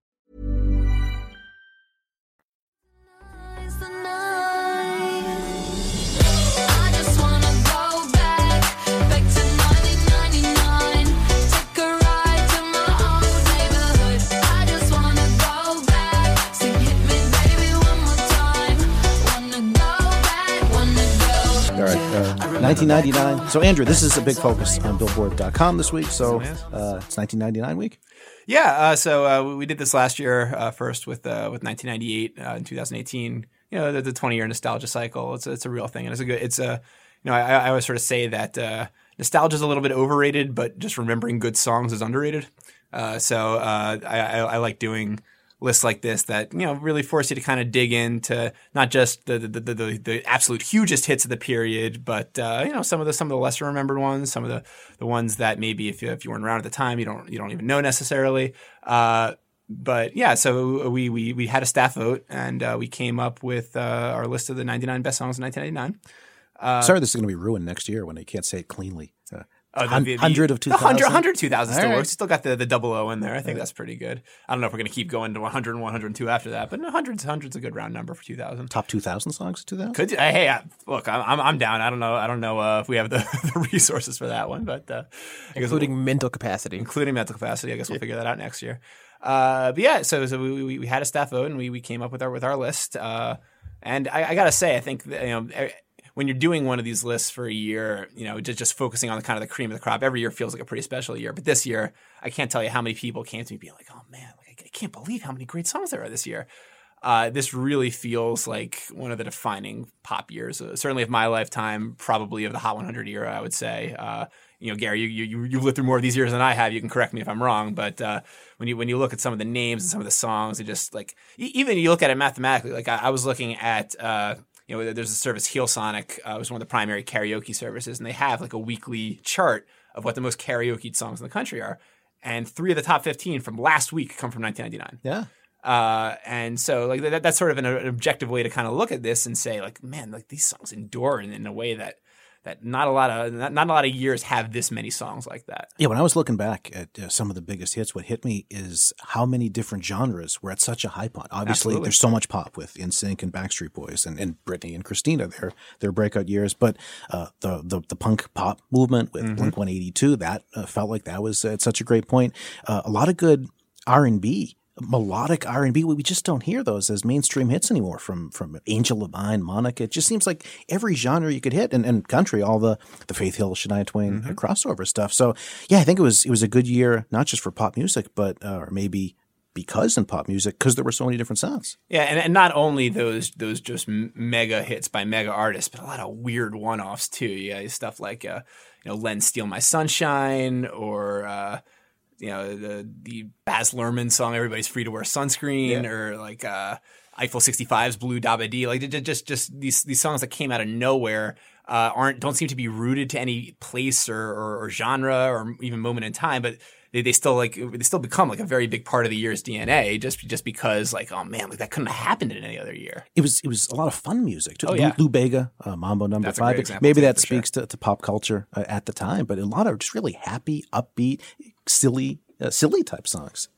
nineteen ninety-nine. So, Andrew, this is a big focus on Billboard dot com this week. So, uh, it's nineteen ninety-nine week. Yeah. Uh, so uh, we did this last year uh, first with uh, with nineteen ninety-eight uh, in two thousand eighteen. You know, the, the twenty year nostalgia cycle. It's a, it's a real thing, and it's a good. It's a you know I, I always sort of say that uh, nostalgia is a little bit overrated, but just remembering good songs is underrated. Uh, so uh, I, I, I like doing lists like this that, you know, really force you to kind of dig into not just the the, the, the, the absolute hugest hits of the period, but uh, you know, some of the some of the lesser remembered ones, some of the, the ones that maybe if you if you weren't around at the time, you don't you don't even know necessarily. Uh, but yeah, so we we we had a staff vote, and uh, we came up with uh, our list of the ninety-nine best songs in nineteen ninety-nine. Uh, Sorry, this is going to be ruined next year when they can't say it cleanly. Uh, Oh, Hun- the, the, hundred of two thousand? one hundred, two thousand still All right. works. Still got the, the double O in there. I think that's pretty good. I don't know if we're going to keep going to one hundred and one hundred two after that, but no, hundreds, hundreds a good round number for two thousand. Top two thousand songs of two thousand? Could hey, hey, look, I'm I'm down. I don't know. I don't know uh, if we have the, the resources for that one, but uh, I guess Including we'll, mental capacity. including mental capacity. I guess we'll figure that out next year. Uh, but yeah, so so we, we we had a staff vote, and we we came up with our with our list. Uh, and I, I got to say, I think that, you know. When you're doing one of these lists for a year, you know, just, just focusing on the kind of the cream of the crop, every year feels like a pretty special year. But this year, I can't tell you how many people came to me being like, oh man, like, I can't believe how many great songs there are this year. Uh, this really feels like one of the defining pop years, uh, certainly of my lifetime, probably of the Hot one hundred era, I would say. Uh, you know, Gary, you, you, you've lived through more of these years than I have. You can correct me if I'm wrong. But uh, when you when you look at some of the names and some of the songs, it just like, even you look at it mathematically, like I, I was looking at, uh, you know, there's a service, HeelSonic, uh, was one of the primary karaoke services, and they have like a weekly chart of what the most karaoke songs in the country are. And three of the top fifteen from last week come from nineteen ninety-nine. Yeah. Uh, and so like that, that's sort of an, an objective way to kind of look at this and say like, man, like these songs endure in, in a way that that not a lot of not, not a lot of years have this many songs like that. Yeah, when I was looking back at uh, some of the biggest hits, what hit me is how many different genres were at such a high point. Obviously, Absolutely. there's so much pop with NSYNC and Backstreet Boys and, and Britney and Christina, their their breakout years. But uh, the, the the punk pop movement with Mm-hmm. Blink one eighty-two, that uh, felt like that was at such a great point. Uh, a lot of good R and B. Melodic R and B, we just don't hear those as mainstream hits anymore from from Angel Levine, Monica. It just seems like every genre you could hit, and, and country, all the the Faith Hill, Shania Twain Mm-hmm. crossover stuff. So yeah, I think it was it was a good year, not just for pop music, but uh, or maybe because in pop music, because there were so many different sounds. Yeah, and, and not only those those just m- mega hits by mega artists, but a lot of weird one-offs too. Yeah, stuff like uh, you know, Len Steal My Sunshine, or uh, you know, the the Baz Luhrmann song "Everybody's Free to Wear Sunscreen," Yeah. or like uh, Eiffel sixty-five's "Blue Dabba Dee." Like just just just these these songs that came out of nowhere uh, aren't don't seem to be rooted to any place or, or, or genre or even moment in time, but they, they still like they still become like a very big part of the year's D N A just just because like, oh man, like that couldn't have happened in any other year. It was it was a lot of fun music too. Oh, Lou, yeah. Lou Bega, uh, Mambo Number That's a Five. great example, Maybe too, that for sure. speaks to, to pop culture uh, at the time, but a lot of just really happy, upbeat, silly, uh, silly type songs.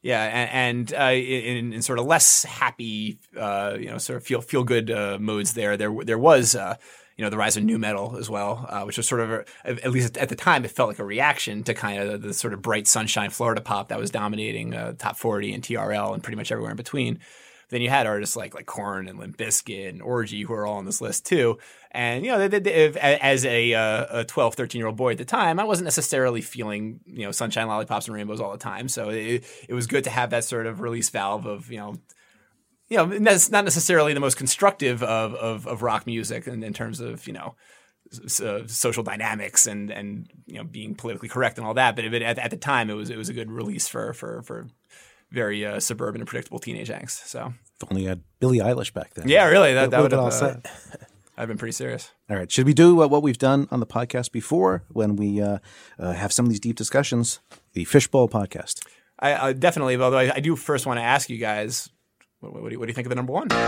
Yeah, and, and uh, in, in sort of less happy, uh, you know, sort of feel feel good uh, modes there. There there was, uh, you know, the rise of nu metal as well, uh, which was sort of, a, at least at the time, it felt like a reaction to kind of the, the sort of bright sunshine Florida pop that was dominating uh, Top forty and T R L and pretty much everywhere in between. Then you had artists like like Korn and Limp Bizkit and Orgy who are all on this list too. And, you know, they, they, they, as a, uh, a twelve, thirteen-year-old boy at the time, I wasn't necessarily feeling, you know, sunshine, lollipops, and rainbows all the time. So it, it was good to have that sort of release valve of, you know, you know, that's not necessarily the most constructive of of, of rock music in, in terms of, you know, so social dynamics and, and, you know, being politically correct and all that. But it, at, at the time, it was it was a good release for for for very uh, suburban and predictable teenage angst. So if only you had Billie Eilish back then. Yeah, really. That, that would have all uh, set. I've been pretty serious. All right. Should we do uh, what we've done on the podcast before when we uh, uh, have some of these deep discussions? The Fishbowl podcast. I, I definitely, although I, I do first want to ask you guys, what, what, do you, what do you think of the number one? Uh,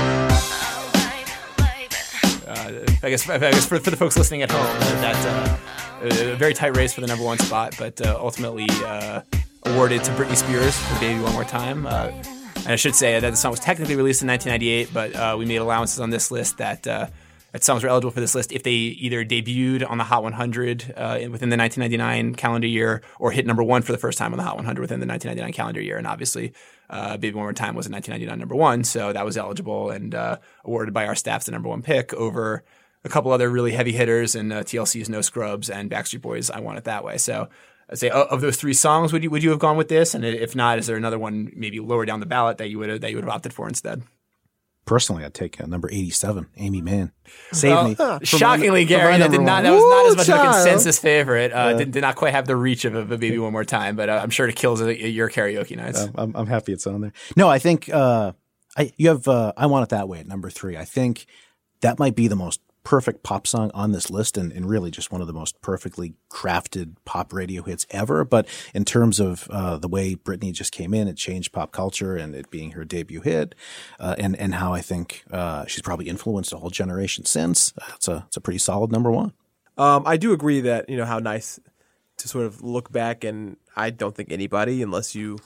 I guess, I guess for, for the folks listening at home, that's uh, a very tight race for the number one spot, but uh, ultimately uh, awarded to Britney Spears for Baby One More Time. Uh, and I should say that the song was technically released in nineteen ninety-eight, but uh, we made allowances on this list that uh, that songs were eligible for this list if they either debuted on the Hot one hundred uh, within the nineteen ninety-nine calendar year or hit number one for the first time on the Hot one hundred within the nineteen ninety-nine calendar year. And obviously, uh, Baby One More Time was a nineteen ninety-nine number one, so that was eligible and uh, awarded by our staff's the number one pick over a couple other really heavy hitters and uh, T L C's No Scrubs and Backstreet Boys' I Want It That Way. So I'd say of those three songs, would you would you have gone with this? And if not, is there another one maybe lower down the ballot that you would have, that you would have opted for instead? Personally, I'd take uh, number eighty-seven, Amy Mann. Save well, me. Uh, shockingly, my, Gary, that did not. That was not as much child. of a consensus favorite. Uh, yeah. did, did not quite have the reach of a, a Baby One More Time, but uh, I'm sure it kills a, your karaoke nights. Uh, I'm, I'm happy it's on there. No, I think uh, I you have uh, I Want It That Way at number three. I think that might be the most perfect pop song on this list and, and really just one of the most perfectly crafted pop radio hits ever. But in terms of uh, the way Britney just came in, it changed pop culture and it being her debut hit uh, and, and how I think uh, she's probably influenced a whole generation since. Uh, it's a, it's a pretty solid number one. Um, I do agree that, you know, how nice to sort of look back, and I don't think anybody, unless you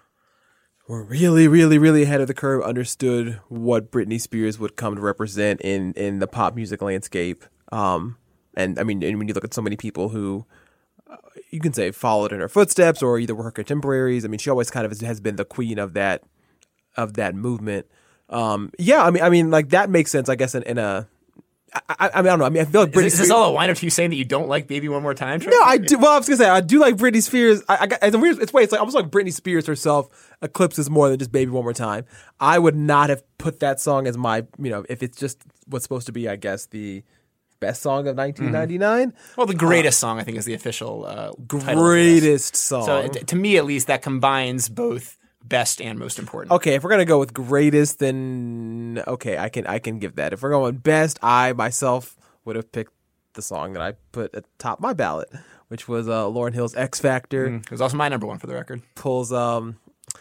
were really, really, really ahead of the curve, understood what Britney Spears would come to represent in, in the pop music landscape. Um, and I mean, and when you look at so many people who uh, you can say followed in her footsteps or either were her contemporaries, I mean, she always kind of has been the queen of that of that movement. Um, yeah, I mean, I mean, like that makes sense, I guess, in, in a. I, I mean, I don't know. I mean, I feel like Britney is, this, is this all a wind up to you saying that you don't like Baby One More Time? Trey? No, I do. Well, I was gonna say I do like Britney Spears. I, I got, it's weird. It's wait. It's like almost like Britney Spears herself eclipses more than just Baby One More Time. I would not have put that song as my, you know, if it's just what's supposed to be, I guess, the best song of nineteen ninety-nine. Mm-hmm. Well, the greatest uh, song I think is the official uh, greatest song. So t- to me, at least, that combines both best and most important. Okay, if we're gonna go with greatest, then okay, I can I can give that. If we're going best, I myself would have picked the song that I put atop my ballot, which was uh, Lauryn Hill's X Factor. Mm, it was also my number one for the record. Pulls, um,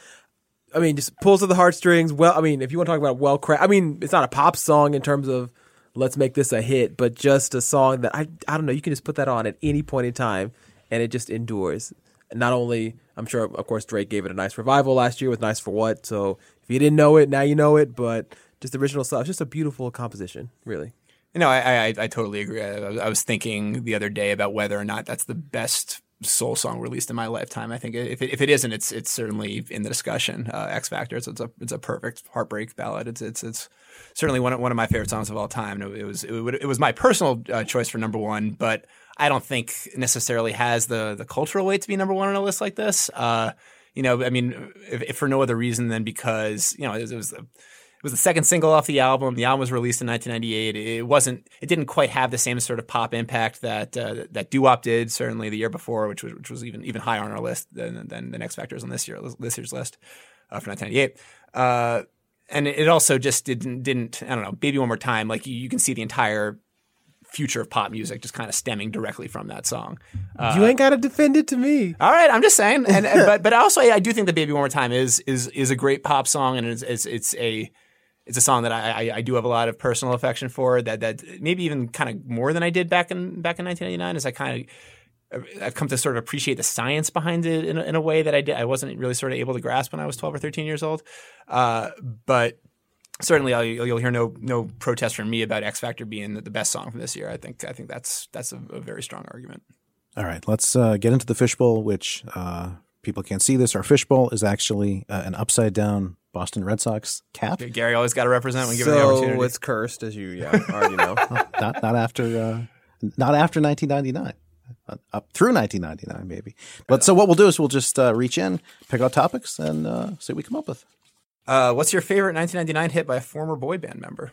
I mean, just pulls at the heartstrings. Well, I mean, if you want to talk about well crafted, I mean, it's not a pop song in terms of let's make this a hit, but just a song that I I don't know, you can just put that on at any point in time and it just endures. And not only, I'm sure, of course, Drake gave it a nice revival last year with Nice for What. So if you didn't know it, now you know it. But just the original stuff, just a beautiful composition, really. No, I, I I totally agree. I, I was thinking the other day about whether or not that's the best soul song released in my lifetime. I think if it, if it isn't, it's it's certainly in the discussion. Uh, X Factor, it's, it's a it's a perfect heartbreak ballad. It's it's it's certainly one of, one of my favorite songs of all time. It, it was it, would, it was my personal uh, choice for number one, but I don't think necessarily has the the cultural weight to be number one on a list like this. Uh, you know, I mean, if, if for no other reason than because you know it, it was. A, It was the second single off the album. The album was released in nineteen ninety-eight. It wasn't. It didn't quite have the same sort of pop impact that uh, that Doo-Wop did. Certainly the year before, which was which was even even higher on our list than than the X Factors on this year this year's list uh, for nineteen ninety-eight. Uh, and it also just didn't didn't. I don't know. Baby One More Time. Like you, you can see the entire future of pop music just kind of stemming directly from that song. Uh, you ain't got to defend it to me. All right, I'm just saying. And, and but but also I, I do think that Baby One More Time is is is a great pop song, and it's it's, it's a It's a song that I, I I do have a lot of personal affection for. That that maybe even kind of more than I did back in back in nineteen ninety-nine. As I kind of I've come to sort of appreciate the science behind it in a, in a way that I did. I wasn't really sort of able to grasp when I was twelve or thirteen years old. Uh, but certainly, I'll, you'll hear no no protest from me about X Factor being the best song from this year. I think I think that's that's a, a very strong argument. All right, let's uh, get into the fishbowl, which uh, people can't see this. Our fishbowl is actually uh, an upside down Boston Red Sox cap. Gary always got to represent when given so the opportunity. So it's cursed, as you yeah already know. not not after uh, not after nineteen ninety-nine. Up through nineteen ninety-nine, maybe. But so what we'll do is we'll just uh, reach in, pick out topics, and uh, see what we come up with. Uh, what's your favorite nineteen ninety-nine hit by a former boy band member?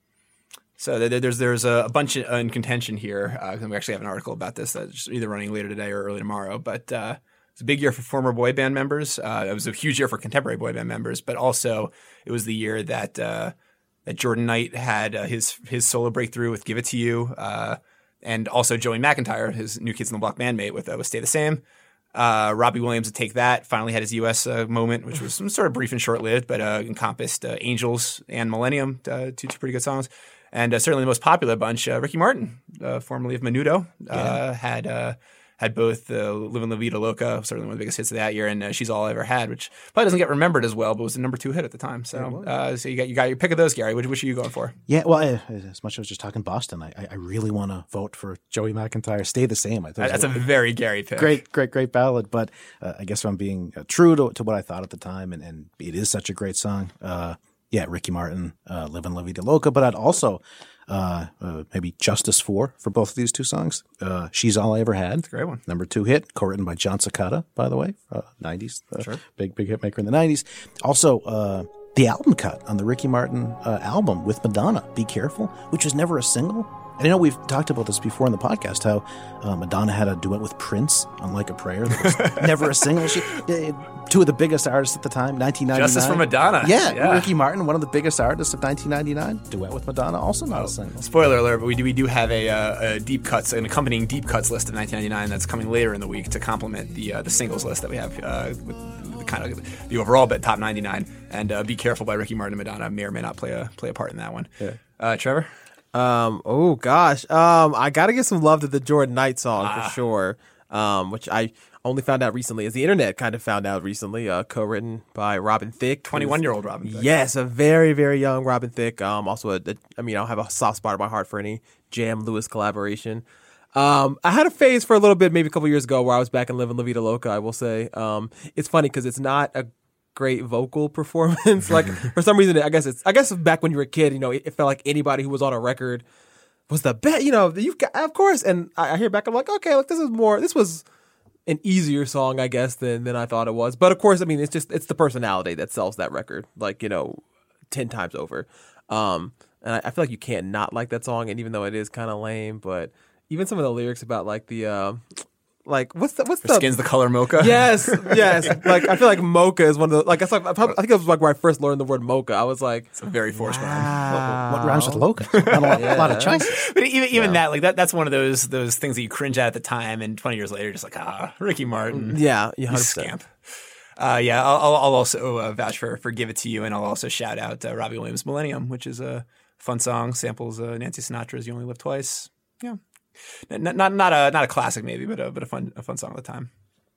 So there, there's there's a bunch in contention here. Uh, we actually have an article about this that's either running later today or early tomorrow. But uh, it's a big year for former boy band members. Uh, it was a huge year for contemporary boy band members, but also it was the year that uh, that Jordan Knight had uh, his his solo breakthrough with "Give It to You." Uh, And also Joey McIntyre, his New Kids on the Block bandmate, with, uh, with Stay the Same. Uh, Robbie Williams would take that. Finally had his U S uh, moment, which was sort of brief and short-lived, but uh, encompassed uh, Angels and Millennium, uh, two, two pretty good songs. And uh, certainly the most popular bunch, uh, Ricky Martin, uh, formerly of Menudo, uh, yeah. had uh, had both uh, Livin' La Vida Loca, certainly one of the biggest hits of that year, and uh, She's All I Ever Had, which probably doesn't get remembered as well, but was the number two hit at the time. So, uh, so you got you got your pick of those, Gary. Which, which are you going for? Yeah, well, I, as much as I was just talking Boston, I, I really want to vote for Joey McIntyre. Stay the Same. I thought That's a, a very Gary pick. Great, great, great ballad. But uh, I guess if I'm being uh, true to, to what I thought at the time, and, and it is such a great song. Uh, yeah, Ricky Martin, uh, Livin' La Vida Loca. But I'd also uh, uh, maybe Justice for for both of these two songs. Uh, She's All I Ever Had. That's a great one. Number two hit, co-written by John Cicada, by the way, uh, nineties. Uh, sure. Big, big hit maker in the nineties. Also, uh, the album cut on the Ricky Martin uh, album with Madonna, Be Careful, which was never a single. And I know we've talked about this before in the podcast, how uh, Madonna had a duet with Prince on Like a Prayer that was never a single. She, uh, two of the biggest artists at the time, nineteen ninety-nine. Justice for Madonna. Yeah, yeah, Ricky Martin, one of the biggest artists of nineteen ninety-nine. Duet with Madonna, also not oh, a single. Spoiler alert, but we do, we do have a, uh, a deep cuts, an accompanying deep cuts list of nineteen ninety-nine that's coming later in the week to complement the uh, the singles list that we have uh, with the kind of the overall but top ninety-nine. And uh, Be Careful by Ricky Martin and Madonna may or may not play a play a part in that one. Yeah. Uh, Trevor? Um, oh gosh. Um, I gotta give some love to the Jordan Knight song ah. for sure. Um, which I only found out recently, as the internet kind of found out recently, uh, co-written by Robin Thicke. twenty-one-year-old Robin Thicke. Yes, a very, very young Robin Thicke. Um, also, a, a, I mean, I'll have a soft spot in my heart for any Jam Lewis collaboration. Um, I had a phase for a little bit, maybe a couple years ago, where I was back in Livin' La Vida Loca, I will say. Um, it's funny because it's not a great vocal performance. Like, for some reason, I guess it's, I guess back when you were a kid, you know, it, it felt like anybody who was on a record was the best, you know, you've got, of course. And I, I hear back, I'm like, okay, look, this is more, this was an easier song, I guess, than, than I thought it was. But of course, I mean, it's just, it's the personality that sells that record, like, you know, ten times over. Um, and I, I feel like you can't not like that song. And even though it is kind of lame, but even some of the lyrics about like the, uh, like what's the what's Her the skin's the color mocha. Yes, yes. Like I feel like mocha is one of the like I, like, I think it was like where I first learned the word mocha. I was like, it's a very forced wow. rhyme. What, what rhymes with loca? Not a lot, Yeah. a lot of choices. But even even Yeah. that, like that, that's one of those those things that you cringe at at the time, and twenty years later, you're just like, ah, Ricky Martin, yeah, you one hundred percent. scamp. Uh, yeah, I'll, I'll I'll also uh, vouch for for Give It to You, and I'll also shout out uh, Robbie Williams' Millennium, which is a fun song, samples uh, Nancy Sinatra's You Only Live Twice. Yeah. Not, not not a not a classic maybe, but a but a fun a fun song at the time.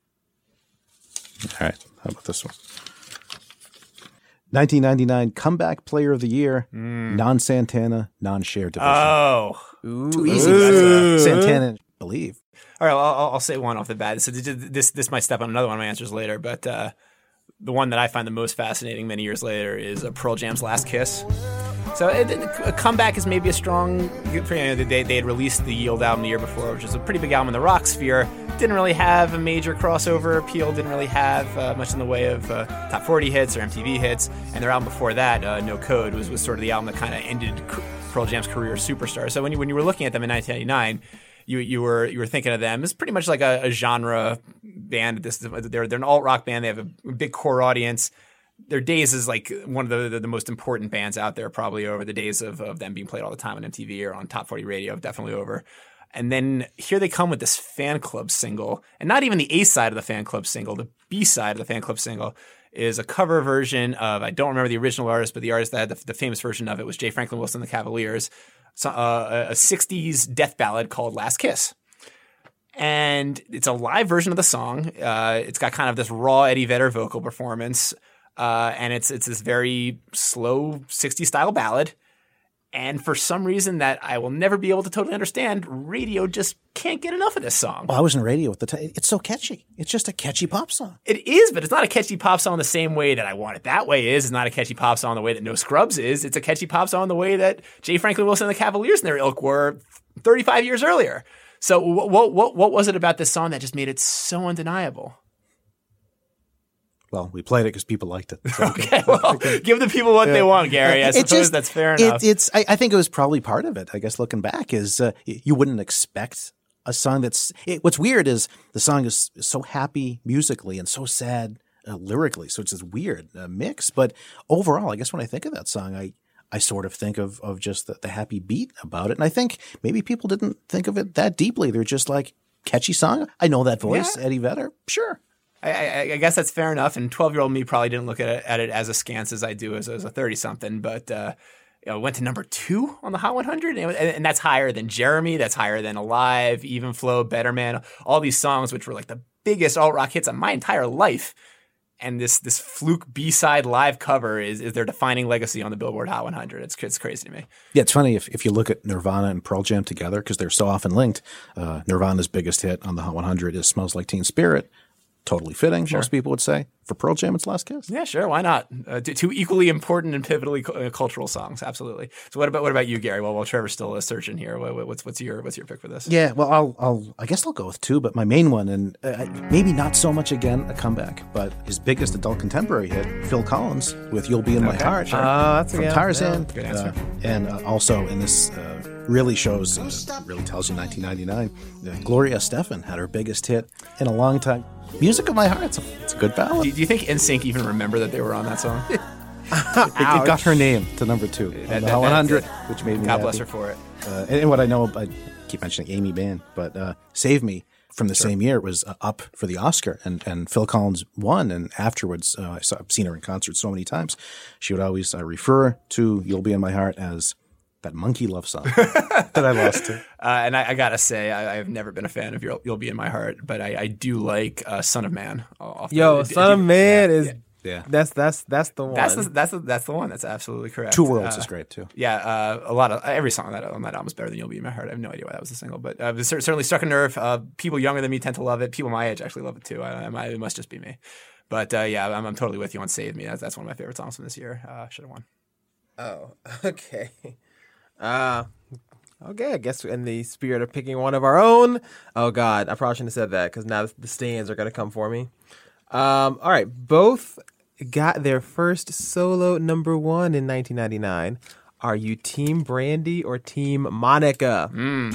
All right, how about this one? nineteen ninety-nine Comeback Player of the Year, Mm. non-Santana, non-Cher division. Oh, Too easy. That's, uh, Santana, I believe. All right, well, I'll, I'll say one off the bat. So this this might step on another one of my answers later, but uh, the one that I find the most fascinating many years later is uh, Pearl Jam's Last Kiss. So it, a comeback is maybe a strong. You know, they they had released the Yield album the year before, which is a pretty big album in the rock sphere. Didn't really have a major crossover appeal. Didn't really have uh, much in the way of uh, top forty hits or M T V hits. And their album before that, uh, No Code, was was sort of the album that kind of ended Pearl Jam's career as superstar. So when you when you were looking at them in nineteen ninety-nine. You you were you were thinking of them as pretty much like a, a genre band. This they're they're an alt rock band. They have a big core audience. Their days is like one of the, the the most important bands out there. Probably over the days of, of them being played all the time on M T V or on Top forty Radio. Definitely over. And then here they come with this Fan Club single, and not even the A side of the Fan Club single. The B side of the Fan Club single is a cover version of, I don't remember the original artist, but the artist that had the, the famous version of it was J. Franklin Wilson and the Cavaliers. So, uh, a sixties death ballad called Last Kiss. And it's a live version of the song. Uh, it's got kind of this raw Eddie Vedder vocal performance. Uh, and it's it's this very slow sixties style ballad. And for some reason that I will never be able to totally understand, radio just can't get enough of this song. Well, I was in radio at the time. It's so catchy. It's just a catchy pop song. It is, but it's not a catchy pop song the same way that I Want It That Way is. It's not a catchy pop song the way that No Scrubs is. It's a catchy pop song the way that J. Franklin Wilson and the Cavaliers and their ilk were thirty-five years earlier. So what what what was it about this song that just made it so undeniable? Well, we played it because people liked it. So okay, well, give the people what yeah. they want, Gary. I It suppose just- that's fair it- enough. It's. I, I think it was probably part of it. I guess looking back is uh, y- you wouldn't expect a song that's. It, what's weird is the song is so happy musically and so sad uh, lyrically. So it's this weird uh, mix. But overall, I guess when I think of that song, I I sort of think of of just the, the happy beat about it. And I think maybe people didn't think of it that deeply. They're just like catchy song. I know that voice, Yeah. Eddie Vedder. Sure. I, I, I guess that's fair enough. And twelve-year-old me probably didn't look at it, at it as askance as I do as, as a thirty-something. But uh, you know, it went to number two on the Hot one hundred, and, and that's higher than Jeremy. That's higher than Alive, Even Flow, Better Man. All these songs, which were like the biggest alt rock hits of my entire life. And this this fluke B-side live cover is is their defining legacy on the Billboard Hot one hundred. It's it's crazy to me. Yeah, it's funny if, if you look at Nirvana and Pearl Jam together because they're so often linked. Uh, Nirvana's biggest hit on the Hot one hundred is "Smells Like Teen Spirit." Totally fitting, Sure. most people would say. For Pearl Jam, it's "Last Kiss." Yeah, sure. Why not? Uh, two, two equally important and pivotally cu- uh, cultural songs. Absolutely. So what about what about you, Gary? Well, while Trevor's still uh, searching here, what, what- what's what's your what's your pick for this? Yeah, well, I'll, I'll, I guess I'll go with two, but my main one, and uh, maybe not so much again a comeback, but his biggest adult contemporary hit, Phil Collins with "You'll Be in My Okay. Heart." Sure. Oh, that's a from good- Tarzan. yeah, good answer. Uh, and uh, also in this, uh, really shows, uh, really tells you nineteen ninety-nine. Uh, Gloria Estefan had her biggest hit in a long time. "Music of My Heart." It's a, it's a good ballad. Do, do you think N Sync even remember that they were on that song? it, it got her name to number two That- on that- the Hot one hundred, that's- which made me God bless happy. her for it. Uh, and, and what I know, I keep mentioning Amy Mann, but uh, "Save Me" from the same year was uh, up for the Oscar, and, and Phil Collins won. And afterwards, uh, I saw, I've seen her in concert so many times. She would always uh, refer to "You'll Be in My Heart" as that monkey love song that I lost to. Uh, and I, I gotta say, I, I've never been a fan of "You'll, You'll Be in My Heart," but I, I do like uh, "Son of Man." Off Yo, the, Son of Man yeah, is yeah. Yeah. That's that's that's the one. That's the, that's the, that's the one. That's absolutely correct. Two Worlds Uh, is great too. Yeah, uh, a lot of every song on that on that album is better than "You'll Be in My Heart." I have no idea why that was a single, but uh, it cer- certainly struck a nerve. Uh, people younger than me tend to love it. People my age actually love it too. I, I, it must just be me. But uh, yeah, I'm, I'm totally with you on "Save Me." That's, that's one of my favorite songs from this year. Uh, should have won. Oh, okay. Uh, okay, I guess in the spirit of picking one of our own. Oh, God, I probably shouldn't have said that because now the stands are going to come for me. Um, all right, both got their first solo number one in nineteen ninety-nine. Are you Team Brandy or Team Monica? Mm.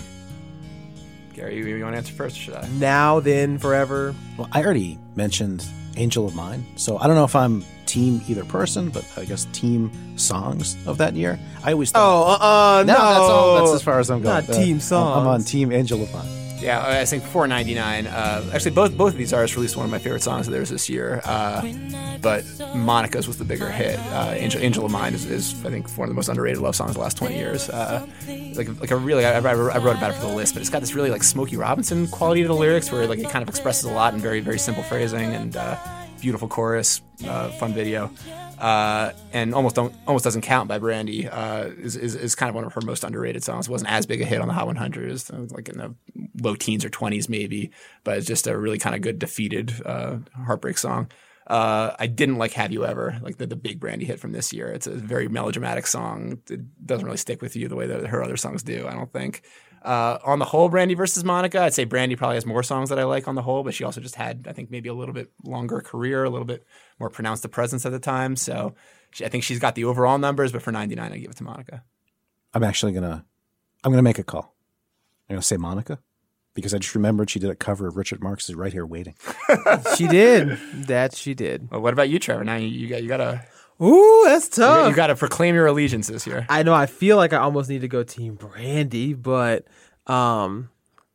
Gary, you, you want to answer first or should I? Now, then, forever. Well, I already mentioned "Angel of Mine," so I don't know if I'm team either person, but I guess team songs of that year. I always thought, Oh, uh, uh, no. that's all. That's as far as I'm going. Not team songs. I'm on team "Angel of Mine." Yeah, I think four ninety-nine. Uh, actually, both both of these artists released one of my favorite songs of theirs this year. Uh, but Monica's was the bigger hit. Uh, Angel, Angel of Mine is, is, I think, one of the most underrated love songs of the last twenty years. Uh, like, like a really, I, I wrote about it for the list, but it's got this really like Smokey Robinson quality to the lyrics, where like it kind of expresses a lot in very, very simple phrasing and uh, beautiful chorus, uh, fun video. Uh, and almost don't almost doesn't count by Brandy. Uh, is, is is kind of one of her most underrated songs. It wasn't as big a hit on the Hot one hundred, as like in the low teens or twenties maybe, but it's just a really kind of good defeated uh, heartbreak song. Uh, I didn't like "Have You Ever," like the, the big Brandy hit from this year. It's a very melodramatic song. It doesn't really stick with you the way that her other songs do, I don't think. Uh, on the whole, Brandy versus Monica, I'd say Brandy probably has more songs that I like on the whole, but she also just had, I think, maybe a little bit longer career, a little bit more pronounced a presence at the time. So she, I think she's got the overall numbers, but for ninety-nine, I give it to Monica. I'm actually gonna, I'm gonna make a call. I'm gonna say Monica because I just remembered she did a cover of Richard Marx's "Right Here Waiting." She did. That she did. Well, what about you, Trevor? Now you, you got you got to. Ooh, that's tough. You, you got to proclaim your allegiances here. I know. I feel like I almost need to go Team Brandy, but um,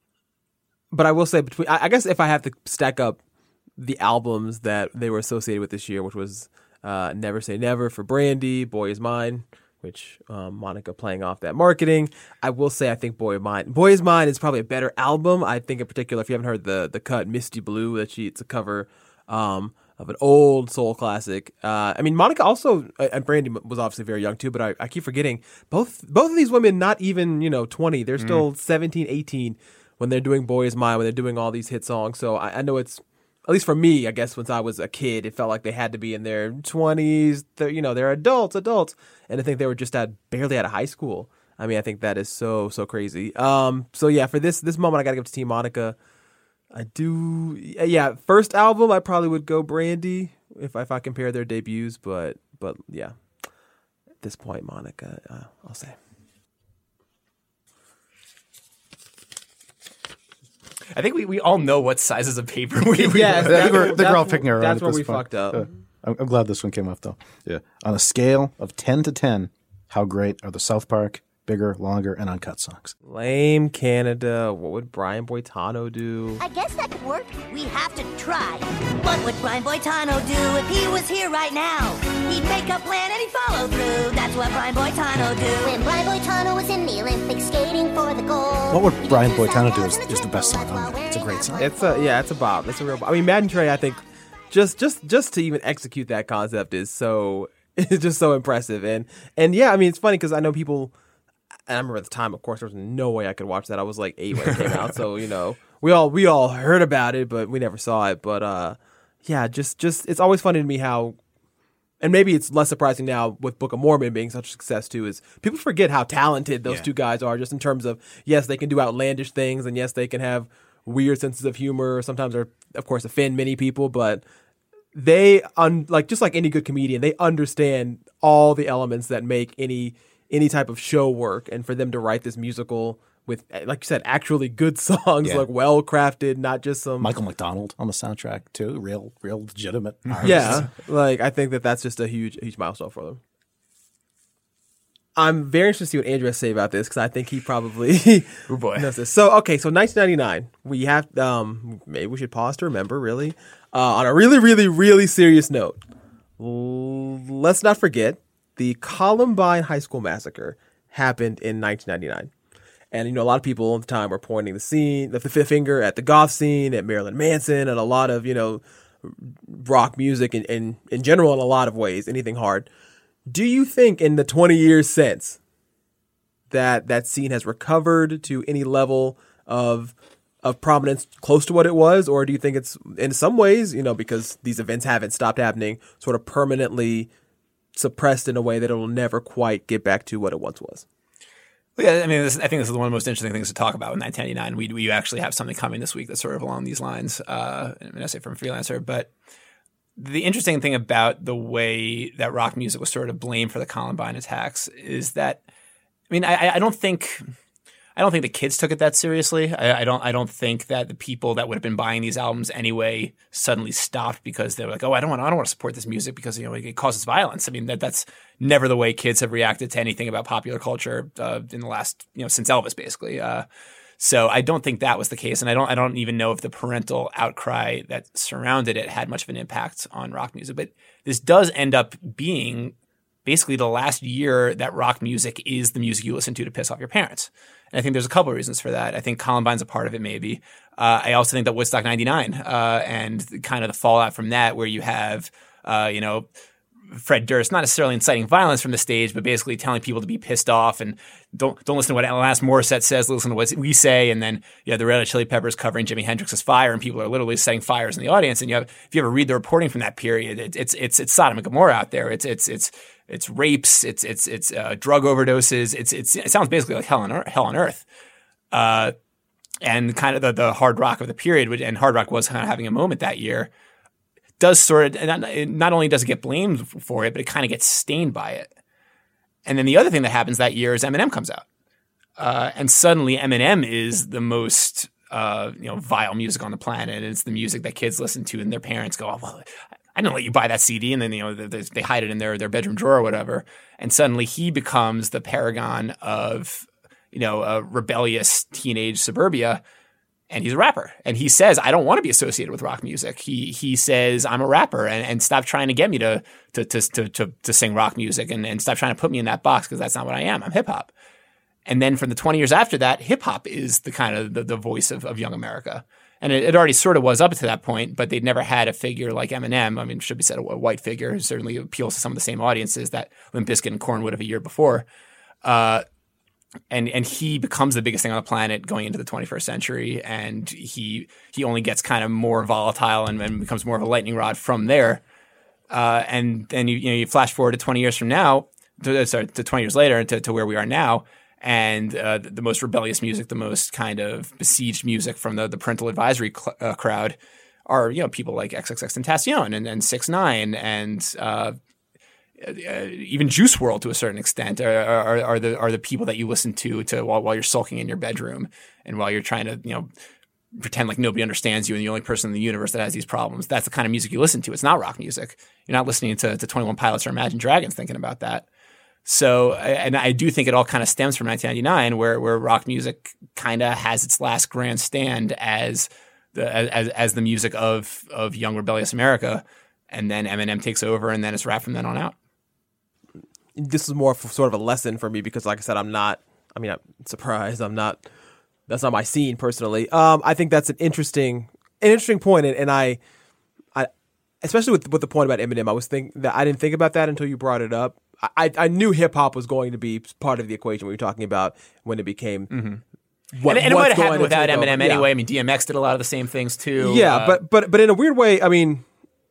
but I will say between. I, I guess if I have to stack up the albums that they were associated with this year, which was uh, "Never Say Never" for Brandy, "Boy Is Mine" which um, Monica playing off that marketing. I will say I think Boy of Mine, Boy is Mine is probably a better album. I think in particular, if you haven't heard the the cut Misty Blue, that she it's a cover um, of an old soul classic. Uh, I mean, Monica also uh, and Brandy was obviously very young too, but I, I keep forgetting both both of these women not even you know twenty. They're still mm. seventeen, eighteen when they're doing Boy is Mine, when they're doing all these hit songs. So I, I know it's. At least for me, I guess, once I was a kid, it felt like they had to be in their twenties. They're, you know, they're adults, adults. And I think they were just at barely out of high school. I mean, I think that is so, so crazy. Um, so, yeah, for this this moment, I got to give it to Team Monica. I do, yeah, first album, I probably would go Brandy if, if I compare their debuts. But, but yeah, at this point, Monica, uh, I'll say. I think we, we all know what sizes of paper we. we yeah, I think we're, I think we're all picking around. That's at where this we point. fucked up. Uh, I'm, I'm glad this one came up though. Yeah, on a scale of ten to ten, how great are the South Park bigger, longer, and uncut songs? Lame Canada. What would Brian Boitano do? I guess that could work. We have to try. What would Brian Boitano do if he was here right now? He'd make a plan and he'd follow through. That's what Brian Boitano do. When Brian Boitano was in the Olympics skating for the gold. What would Brian Boitano do is, is the best song on there. It's a great song. It's a yeah, it's a bop. It's a real bop. I mean, Matt and Trey, I think just just just to even execute that concept is so it's just so impressive. And and yeah, I mean, it's funny because I know people. And I remember at the time, of course, there was no way I could watch that. I was like eight when it came out, so you know, we all we all heard about it, but we never saw it. But uh, yeah, just just it's always funny to me how, and maybe it's less surprising now with Book of Mormon being such a success too, is people forget how talented those yeah. two guys are. Just in terms of yes, they can do outlandish things, and yes, they can have weird senses of humor. Sometimes they of course offend many people, but they un- like just like any good comedian, they understand all the elements that make any. any type of show work, and for them to write this musical with, like you said, actually good songs, yeah. like well crafted, not just some Michael McDonald on the soundtrack too, real, real legitimate artist. Yeah, like I think that that's just a huge, huge milestone for them. I'm very interested to see what Andrew has to say about this because I think he probably oh boy knows this. So okay, so nineteen ninety-nine, we have um maybe we should pause to remember really uh, on a really, really, really serious note. L- let's not forget. The Columbine High School Massacre happened in nineteen ninety-nine. And, you know, a lot of people at the time were pointing the scene, the fifth finger at the goth scene, at Marilyn Manson, and a lot of, you know, rock music in, in, in general in a lot of ways, anything hard. Do you think in the twenty years since that that scene has recovered to any level of of prominence close to what it was? Or do you think it's, in some ways, you know, because these events haven't stopped happening, sort of permanently suppressed in a way that it will never quite get back to what it once was? Yeah, I mean, this, I think this is one of the most interesting things to talk about in nineteen ninety-nine. We we actually have something coming this week that's sort of along these lines, uh, an essay from Freelancer. But the interesting thing about the way that rock music was sort of blamed for the Columbine attacks is that, I mean, I, I don't think I don't think the kids took it that seriously. I, I don't I don't think that the people that would have been buying these albums anyway suddenly stopped because they were like, oh, I don't want I don't want to support this music because you know it causes violence. I mean, that that's never the way kids have reacted to anything about popular culture uh, in the last you know since Elvis basically. Uh, so I don't think that was the case, and I don't I don't even know if the parental outcry that surrounded it had much of an impact on rock music. But this does end up being basically the last year that rock music is the music you listen to to piss off your parents. And I think there's a couple of reasons for that. I think Columbine's a part of it, maybe. Uh, I also think that Woodstock ninety-nine uh, and kind of the fallout from that, where you have, uh, you know, Fred Durst not necessarily inciting violence from the stage, but basically telling people to be pissed off and don't don't listen to what Alanis Morissette says, listen to what we say. And then you have the Red Hot Chili Peppers covering Jimi Hendrix's Fire, and people are literally setting fires in the audience. And you have, if you ever read the reporting from that period, it, it's it's it's Sodom and Gomorrah out there. It's it's it's it's rapes, it's it's it's uh, drug overdoses. It's it's it sounds basically like hell on earth, hell on earth. Uh, and kind of the the hard rock of the period, which, and hard rock was kind of having a moment that year. Does sort of, not, not only does it get blamed for it, but it kind of gets stained by it. And then the other thing that happens that year is Eminem comes out. Uh, and suddenly Eminem is the most, uh, you know, vile music on the planet. It's the music that kids listen to and their parents go, oh, well, I didn't let you buy that C D. And then, you know, they, they hide it in their, their bedroom drawer or whatever. And suddenly he becomes the paragon of, you know, a rebellious teenage suburbia. And he's a rapper. And he says, I don't want to be associated with rock music. He he says, I'm a rapper and, and stop trying to get me to to to to to, to sing rock music and, and stop trying to put me in that box because that's not what I am. I'm hip hop. And then for the twenty years after that, hip hop is the kind of the, the voice of, of young America. And it, it already sort of was up to that point, but they'd never had a figure like Eminem. I mean, it should be said a, a white figure who certainly appeals to some of the same audiences that Limp Bizkit and Korn would have a year before. Uh, And and he becomes the biggest thing on the planet going into the twenty-first century, and he he only gets kind of more volatile and, and becomes more of a lightning rod from there. Uh, and then you you know you flash forward to twenty years from now, to, sorry, to twenty years later, to, to where we are now, and uh, the, the most rebellious music, the most kind of besieged music from the the parental advisory cl- uh, crowd are you know people like X X X Tentacion and and six nine and uh, Uh, even Juice world to a certain extent are, are, are the are the people that you listen to to while, while you're sulking in your bedroom and while you're trying to you know pretend like nobody understands you and the only person in the universe that has these problems. That's the kind of music you listen to. It's not rock music. You're not listening to, to twenty-one Pilots or Imagine Dragons thinking about that. So, and I do think it all kind of stems from nineteen ninety-nine, where where rock music kind of has its last grand stand as the as as the music of of young rebellious America, and then Eminem takes over, and then it's rap from then on out. This is more of sort of a lesson for me because, like I said, I'm not. I mean, I'm surprised. I'm not. That's not my scene personally. Um, I think that's an interesting, an interesting point, and, and I, I, especially with with the point about Eminem, I was thinking that I didn't think about that until you brought it up. I I knew hip hop was going to be part of the equation we were talking about when it became. Mm-hmm. What, and, and it might have happened without take Eminem over. anyway. Yeah. I mean, D M X did a lot of the same things too. Yeah, uh, but but but in a weird way, I mean,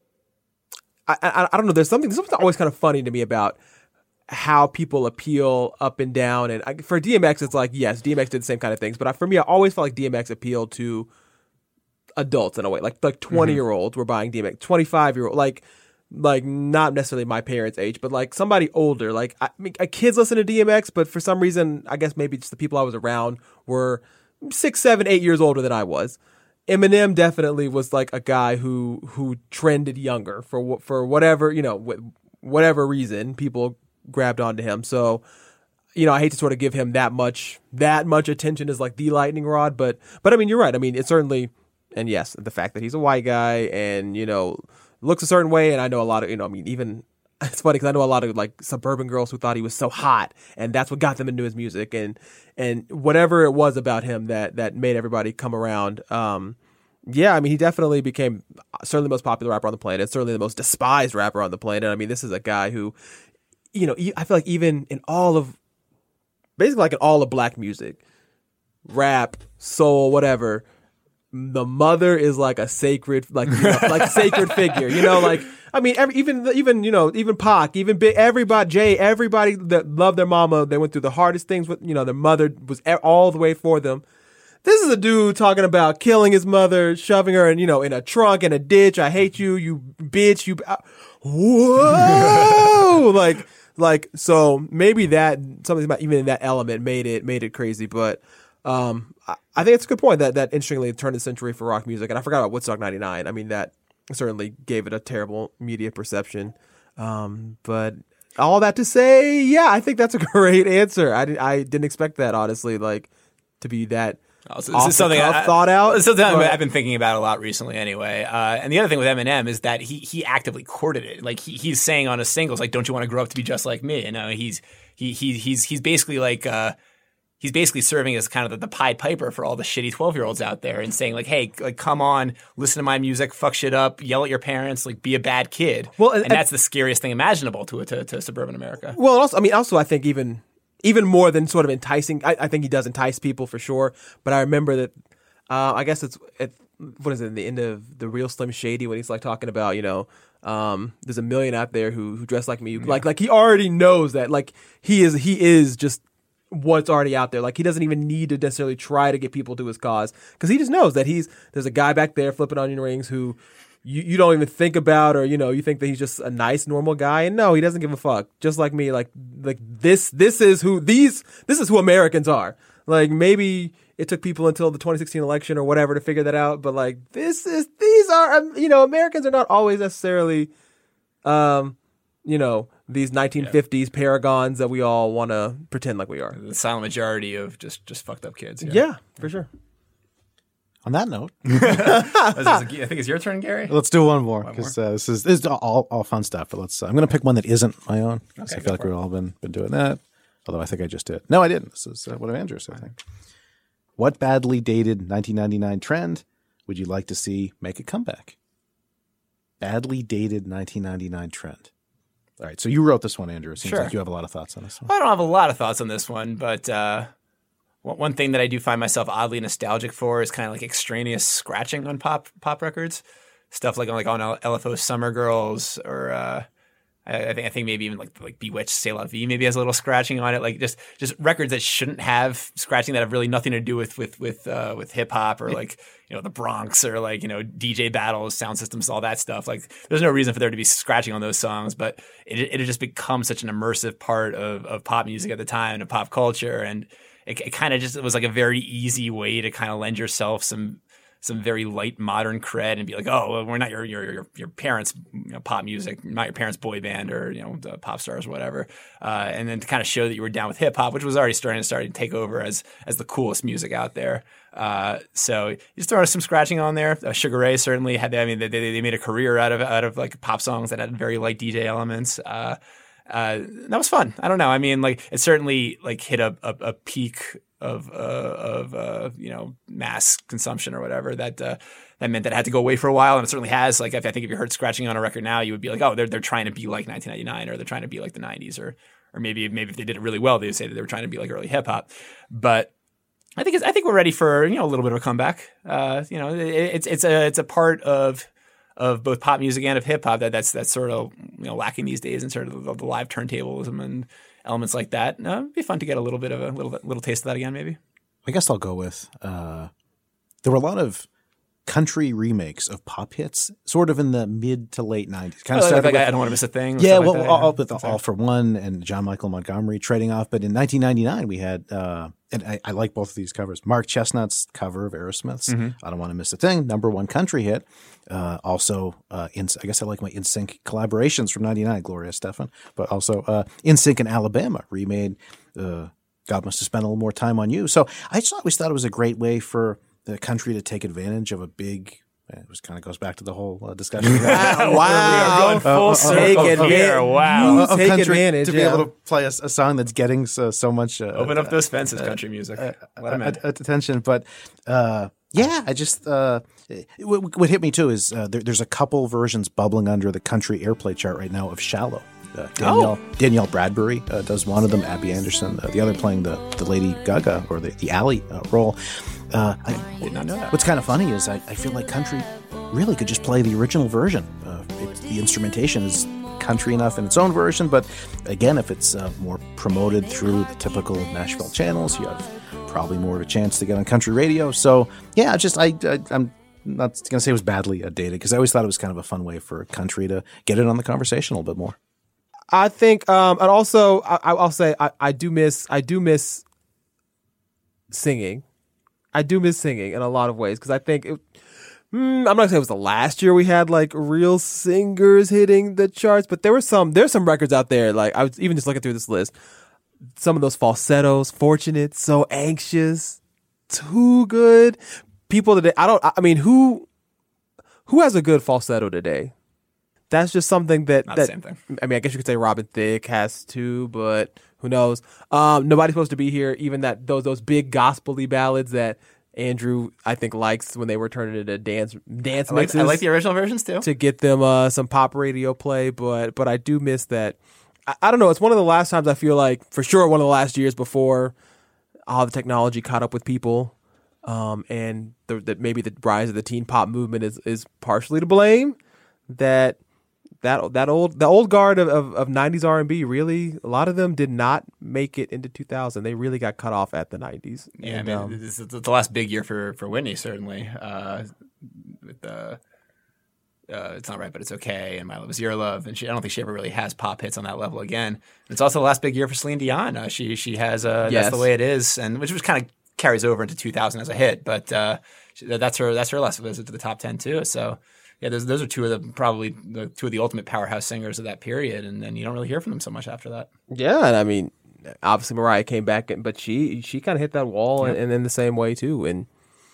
I, I I don't know. There's something. There's something always kind of funny to me about how people appeal up and down. And I, for D M X, it's like, yes, D M X did the same kind of things. But I, for me, I always felt like D M X appealed to adults in a way. Like like twenty-year-olds were buying D M X. twenty-five-year-old, like, like not necessarily my parents' age, but like somebody older. Like, I, I mean, kids listen to D M X, but for some reason, I guess maybe just the people I was around were six, seven, eight years older than I was. Eminem definitely was like a guy who who trended younger for for whatever, you know, whatever reason people grabbed onto him. So, you know, I hate to sort of give him that much that much attention as like the lightning rod, but but I mean, you're right. I mean, it's certainly, and yes, the fact that he's a white guy and, you know, looks a certain way, and I know a lot of, you know, I mean, even it's funny because I know a lot of like suburban girls who thought he was so hot, and that's what got them into his music, and and whatever it was about him that that made everybody come around. Um, yeah, I mean, he definitely became certainly the most popular rapper on the planet, certainly the most despised rapper on the planet. I mean, this is a guy who, you know, I feel like even in all of, basically like in all of black music, rap, soul, whatever, the mother is like a sacred, like, you know, like a sacred figure, you know, like, I mean, every, even, even, you know, even Pac, even Big, everybody, Jay, everybody that loved their mama, they went through the hardest things with, you know, their mother was all the way for them. This is a dude talking about killing his mother, shoving her in, you know, in a trunk, in a ditch. I hate you, you bitch, you, uh, whoa, like, like, so maybe that, something about even that element made it, made it crazy, but, um, I, I think it's a good point that, that interestingly turned the century for rock music, and I forgot about Woodstock ninety-nine. I mean, that certainly gave it a terrible media perception, um, but all that to say, yeah, I think that's a great answer. I, I didn't expect that, honestly, like, to be that Oh, so this is something I, thought out. It's something but, I've been thinking about a lot recently, anyway. Uh, and the other thing with Eminem is that he he actively courted it. Like he, he's saying on his singles, like, "Don't you want to grow up to be just like me?" You know, he's he he he's he's basically like uh, he's basically serving as kind of the, the Pied Piper for all the shitty twelve year olds out there, and saying like, "Hey, like, come on, listen to my music, fuck shit up, yell at your parents, like, be a bad kid." Well, and, and that's the scariest thing imaginable to to, to suburban America. Well, also, I mean, also, I think even even more than sort of enticing, I, I think he does entice people for sure. But I remember that. Uh, I guess it's at, what is it, in the end of The Real Slim Shady, when he's like talking about, you know, um, there's a million out there who, who dress like me. Yeah. Like like he already knows that, like he is he is just what's already out there. Like he doesn't even need to necessarily try to get people to his cause, because he just knows that he's there's a guy back there flipping onion rings who you, you don't even think about, or, you know, you think that he's just a nice normal guy, and no, he doesn't give a fuck. Just like me, like like this this is who these this is who Americans are. Like maybe it took people until the twenty sixteen election or whatever to figure that out. But like, this is, these are, you know, Americans are not always necessarily, um, you know, these nineteen fifties yeah. paragons that we all want to pretend like we are. The silent majority of just, just fucked up kids. Yeah, yeah for sure. On that note, I think it's your turn, Gary. Let's do one more because uh, this is this is all, all fun stuff. But let's. Uh, I'm going to pick one that isn't my own. Okay, I feel like we've all been been doing that. Although I think I just did. No, I didn't. This is uh, one of Andrew's, I think. What badly dated nineteen ninety-nine trend would you like to see make a comeback? Badly dated nineteen ninety-nine trend. All right, so you wrote this one, Andrew. It seems Sure. like you have a lot of thoughts on this one. Well, I don't have a lot of thoughts on this one, but uh, one one thing that I do find myself oddly nostalgic for is kind of like extraneous scratching on pop pop records, stuff like like on L F O's Summer Girls, or uh, I, I think I think maybe even like like Bewitched C'est La Vie maybe has a little scratching on it, like just just records that shouldn't have scratching, that have really nothing to do with with with uh, with hip hop, or like you know the Bronx, or like you know D J battles, sound systems, all that stuff. Like there's no reason for there to be scratching on those songs, but it it had just become such an immersive part of of pop music at the time and of pop culture, and it, it kind of just it was like a very easy way to kind of lend yourself some some very light modern cred and be like, oh, well, we're not your your your, your parents' you know, pop music, not your parents' boy band, or you know the pop stars or whatever, uh, and then to kind of show that you were down with hip hop, which was already starting to start to take over as as the coolest music out there. Uh, so you just throw some scratching on there. Uh, Sugar Ray certainly had. I mean, they they made a career out of out of like pop songs that had very light D J elements. Uh, uh, that was fun. I don't know. I mean, like it certainly like hit a a, a peak of uh, of uh, you know mass consumption or whatever that uh, that meant that it had to go away for a while, and it certainly has. Like if, I think if you heard scratching on a record now, you would be like, oh, they're they're trying to be like nineteen ninety-nine, or they're trying to be like the nineties, or or maybe maybe if they did it really well, they would say that they were trying to be like early hip hop. But I think it's, I think we're ready for you know a little bit of a comeback. Uh, you know, it, it's it's a it's a part of of both pop music and of hip hop that that's that's sort of you know lacking these days, and sort of the, the live turntablism and elements like that. Uh, it'd be fun to get a little bit of a little little taste of that again, maybe. I guess I'll go with uh, there were a lot of country remakes of pop hits, sort of in the mid to late nineties. Kind oh, of like, like with, I Don't Want to Miss a Thing. Yeah, well, like that, all, yeah. with all for One and John Michael Montgomery trading off. But in nineteen ninety-nine, we had, uh, and I, I like both of these covers. Mark Chestnut's cover of Aerosmith's Mm-hmm. "I Don't Want to Miss a Thing," number one country hit. Uh, also, uh, in, I guess I like my N Sync collaborations from ninety-nine, Gloria Estefan, but also uh, N Sync in Alabama remade. Uh, God Must Have Spent a Little More Time on You. So I just always thought it was a great way for the country to take advantage of a big. It was kind of goes back to the whole uh, discussion. Wow, we are going full uh, circle uh, uh, here. Wow, of take country advantage, to be yeah. able to play a, a song that's getting so, so much. Uh, open up those fences, country music. Uh, Let 'em in. uh, attention, but uh, yeah, I just uh, it, what, what hit me too is uh, there, there's a couple versions bubbling under the country airplay chart right now of "Shallow." Uh, Danielle, Oh. Danielle Bradbury uh, does one of them. Abby Anderson, uh, the other playing the the Lady Gaga or the the Ally uh, role. Uh, I Did not know that. What's kind of funny is I, I feel like country really could just play the original version. Uh, it, the instrumentation is country enough in its own version, but again, if it's uh, more promoted through the typical Nashville channels, you have probably more of a chance to get on country radio. So yeah, just I, I I'm not going to say it was badly uh, dated because I always thought it was kind of a fun way for country to get it on the conversation a little bit more. I think, um, and also I, I'll say I, I do miss I do miss singing. I do miss singing in a lot of ways because I think it, mm, I'm not gonna say it was the last year we had like real singers hitting the charts, but there were some there's some records out there. Like I was even just looking through this list, some of those falsettos, "Fortunate," "So Anxious," "Too Good." People today, I don't. I mean, who who has a good falsetto today? That's just something that, Not that the same thing. I mean, I guess you could say Robin Thicke has too, but who knows? Um, Nobody's Supposed to Be Here. Even that those those big gospel-y ballads that Andrew I think likes when they were turning into dance dance I like, mixes. I like the original versions too. to get them uh, some pop radio play, but but I do miss that. I, I don't know. It's one of the last times I feel like, for sure, one of the last years before all the technology caught up with people, um, and the, that maybe the rise of the teen pop movement is is partially to blame. That. That that old the old guard of, of, of nineties R and B, really, a lot of them did not make it into two thousand. They really got cut off at the nineties. Yeah, and, I mean, um, this is the last big year for, for Whitney, certainly. Uh, with the, uh, It's Not Right, But It's Okay, and My Love Is Your Love. And she, I don't think she ever really has pop hits on that level again. And it's also the last big year for Celine Dion. Uh, she she has uh, Yes. That's the Way It Is, and which was kind of carries over into two thousand as a hit. But uh, she, that's her that's her last visit to the top ten too. So. Yeah, those those are two of the probably the two of the ultimate powerhouse singers of that period, and then you don't really hear from them so much after that. yeah, and I mean, obviously Mariah came back, but she she kind of hit that wall, Yep. and, and in the same way too. And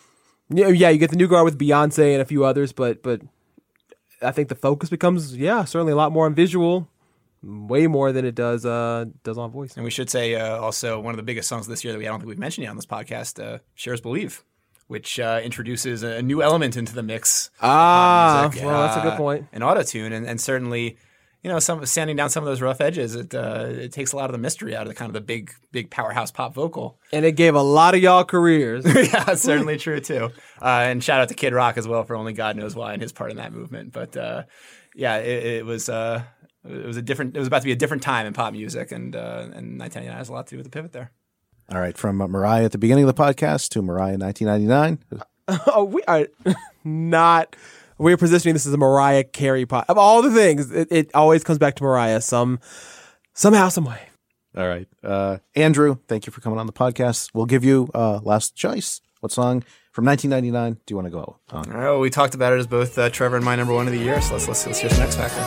Yeah, yeah, you get the new guard with Beyonce and a few others, but but I think the focus becomes, yeah, certainly a lot more on visual, way more than it does uh, does on voice. And we should say uh, also one of the biggest songs this year that we I don't think we've mentioned yet on this podcast, uh, Cher's Believe, which uh, introduces a new element into the mix. Ah, music, well, that's a good uh, point. And auto-tune, and, and certainly, you know, some sanding down some of those rough edges, it uh, it takes a lot of the mystery out of the kind of the big, big powerhouse pop vocal. And it gave a lot of y'all careers. Yeah, that's certainly true, too. Uh, and shout out to Kid Rock as well for only God knows why and his part in that movement. But, uh, yeah, it, it was... Uh, It was a different. It was about to be a different time in pop music, and uh, and nineteen ninety-nine has a lot to do with the pivot there. All right, from uh, Mariah at the beginning of the podcast to Mariah in nineteen ninety-nine. Oh, we are not. We're positioning this as a Mariah Carey pod. Of all the things, it, it always comes back to Mariah some somehow, some way. All right, uh, Andrew, thank you for coming on the podcast. We'll give you uh, last choice. What song from nineteen ninety-nine do you want to go on? All right, well, we talked about it as both uh, Trevor and my number one of the year. So let's let's, let's hear some X Factor.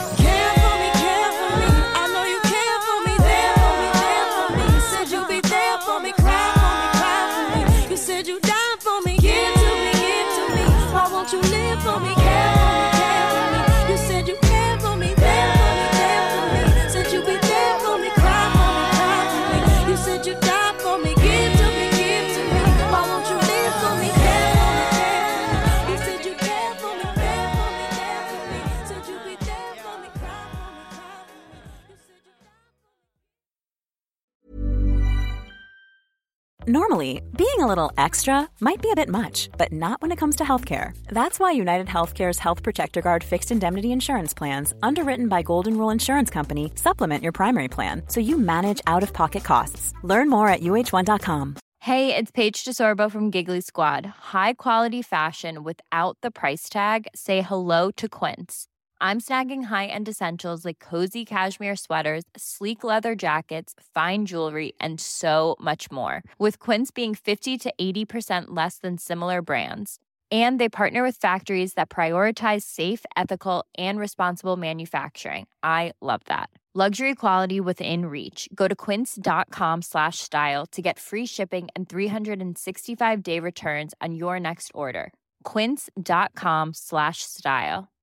Normally, being a little extra might be a bit much, but not when it comes to healthcare. That's why United Healthcare's Health Protector Guard fixed indemnity insurance plans, underwritten by Golden Rule Insurance Company, supplement your primary plan so you manage out-of-pocket costs. Learn more at U H one dot com. Hey, it's Paige DeSorbo from Giggly Squad. High quality fashion without the price tag. Say hello to Quince. I'm snagging high-end essentials like cozy cashmere sweaters, sleek leather jackets, fine jewelry, and so much more. With Quince being fifty to eighty percent less than similar brands. And they partner with factories that prioritize safe, ethical, and responsible manufacturing. I love that. Luxury quality within reach. Go to quince.com slash style to get free shipping and three sixty-five day returns on your next order. Quince.com slash style.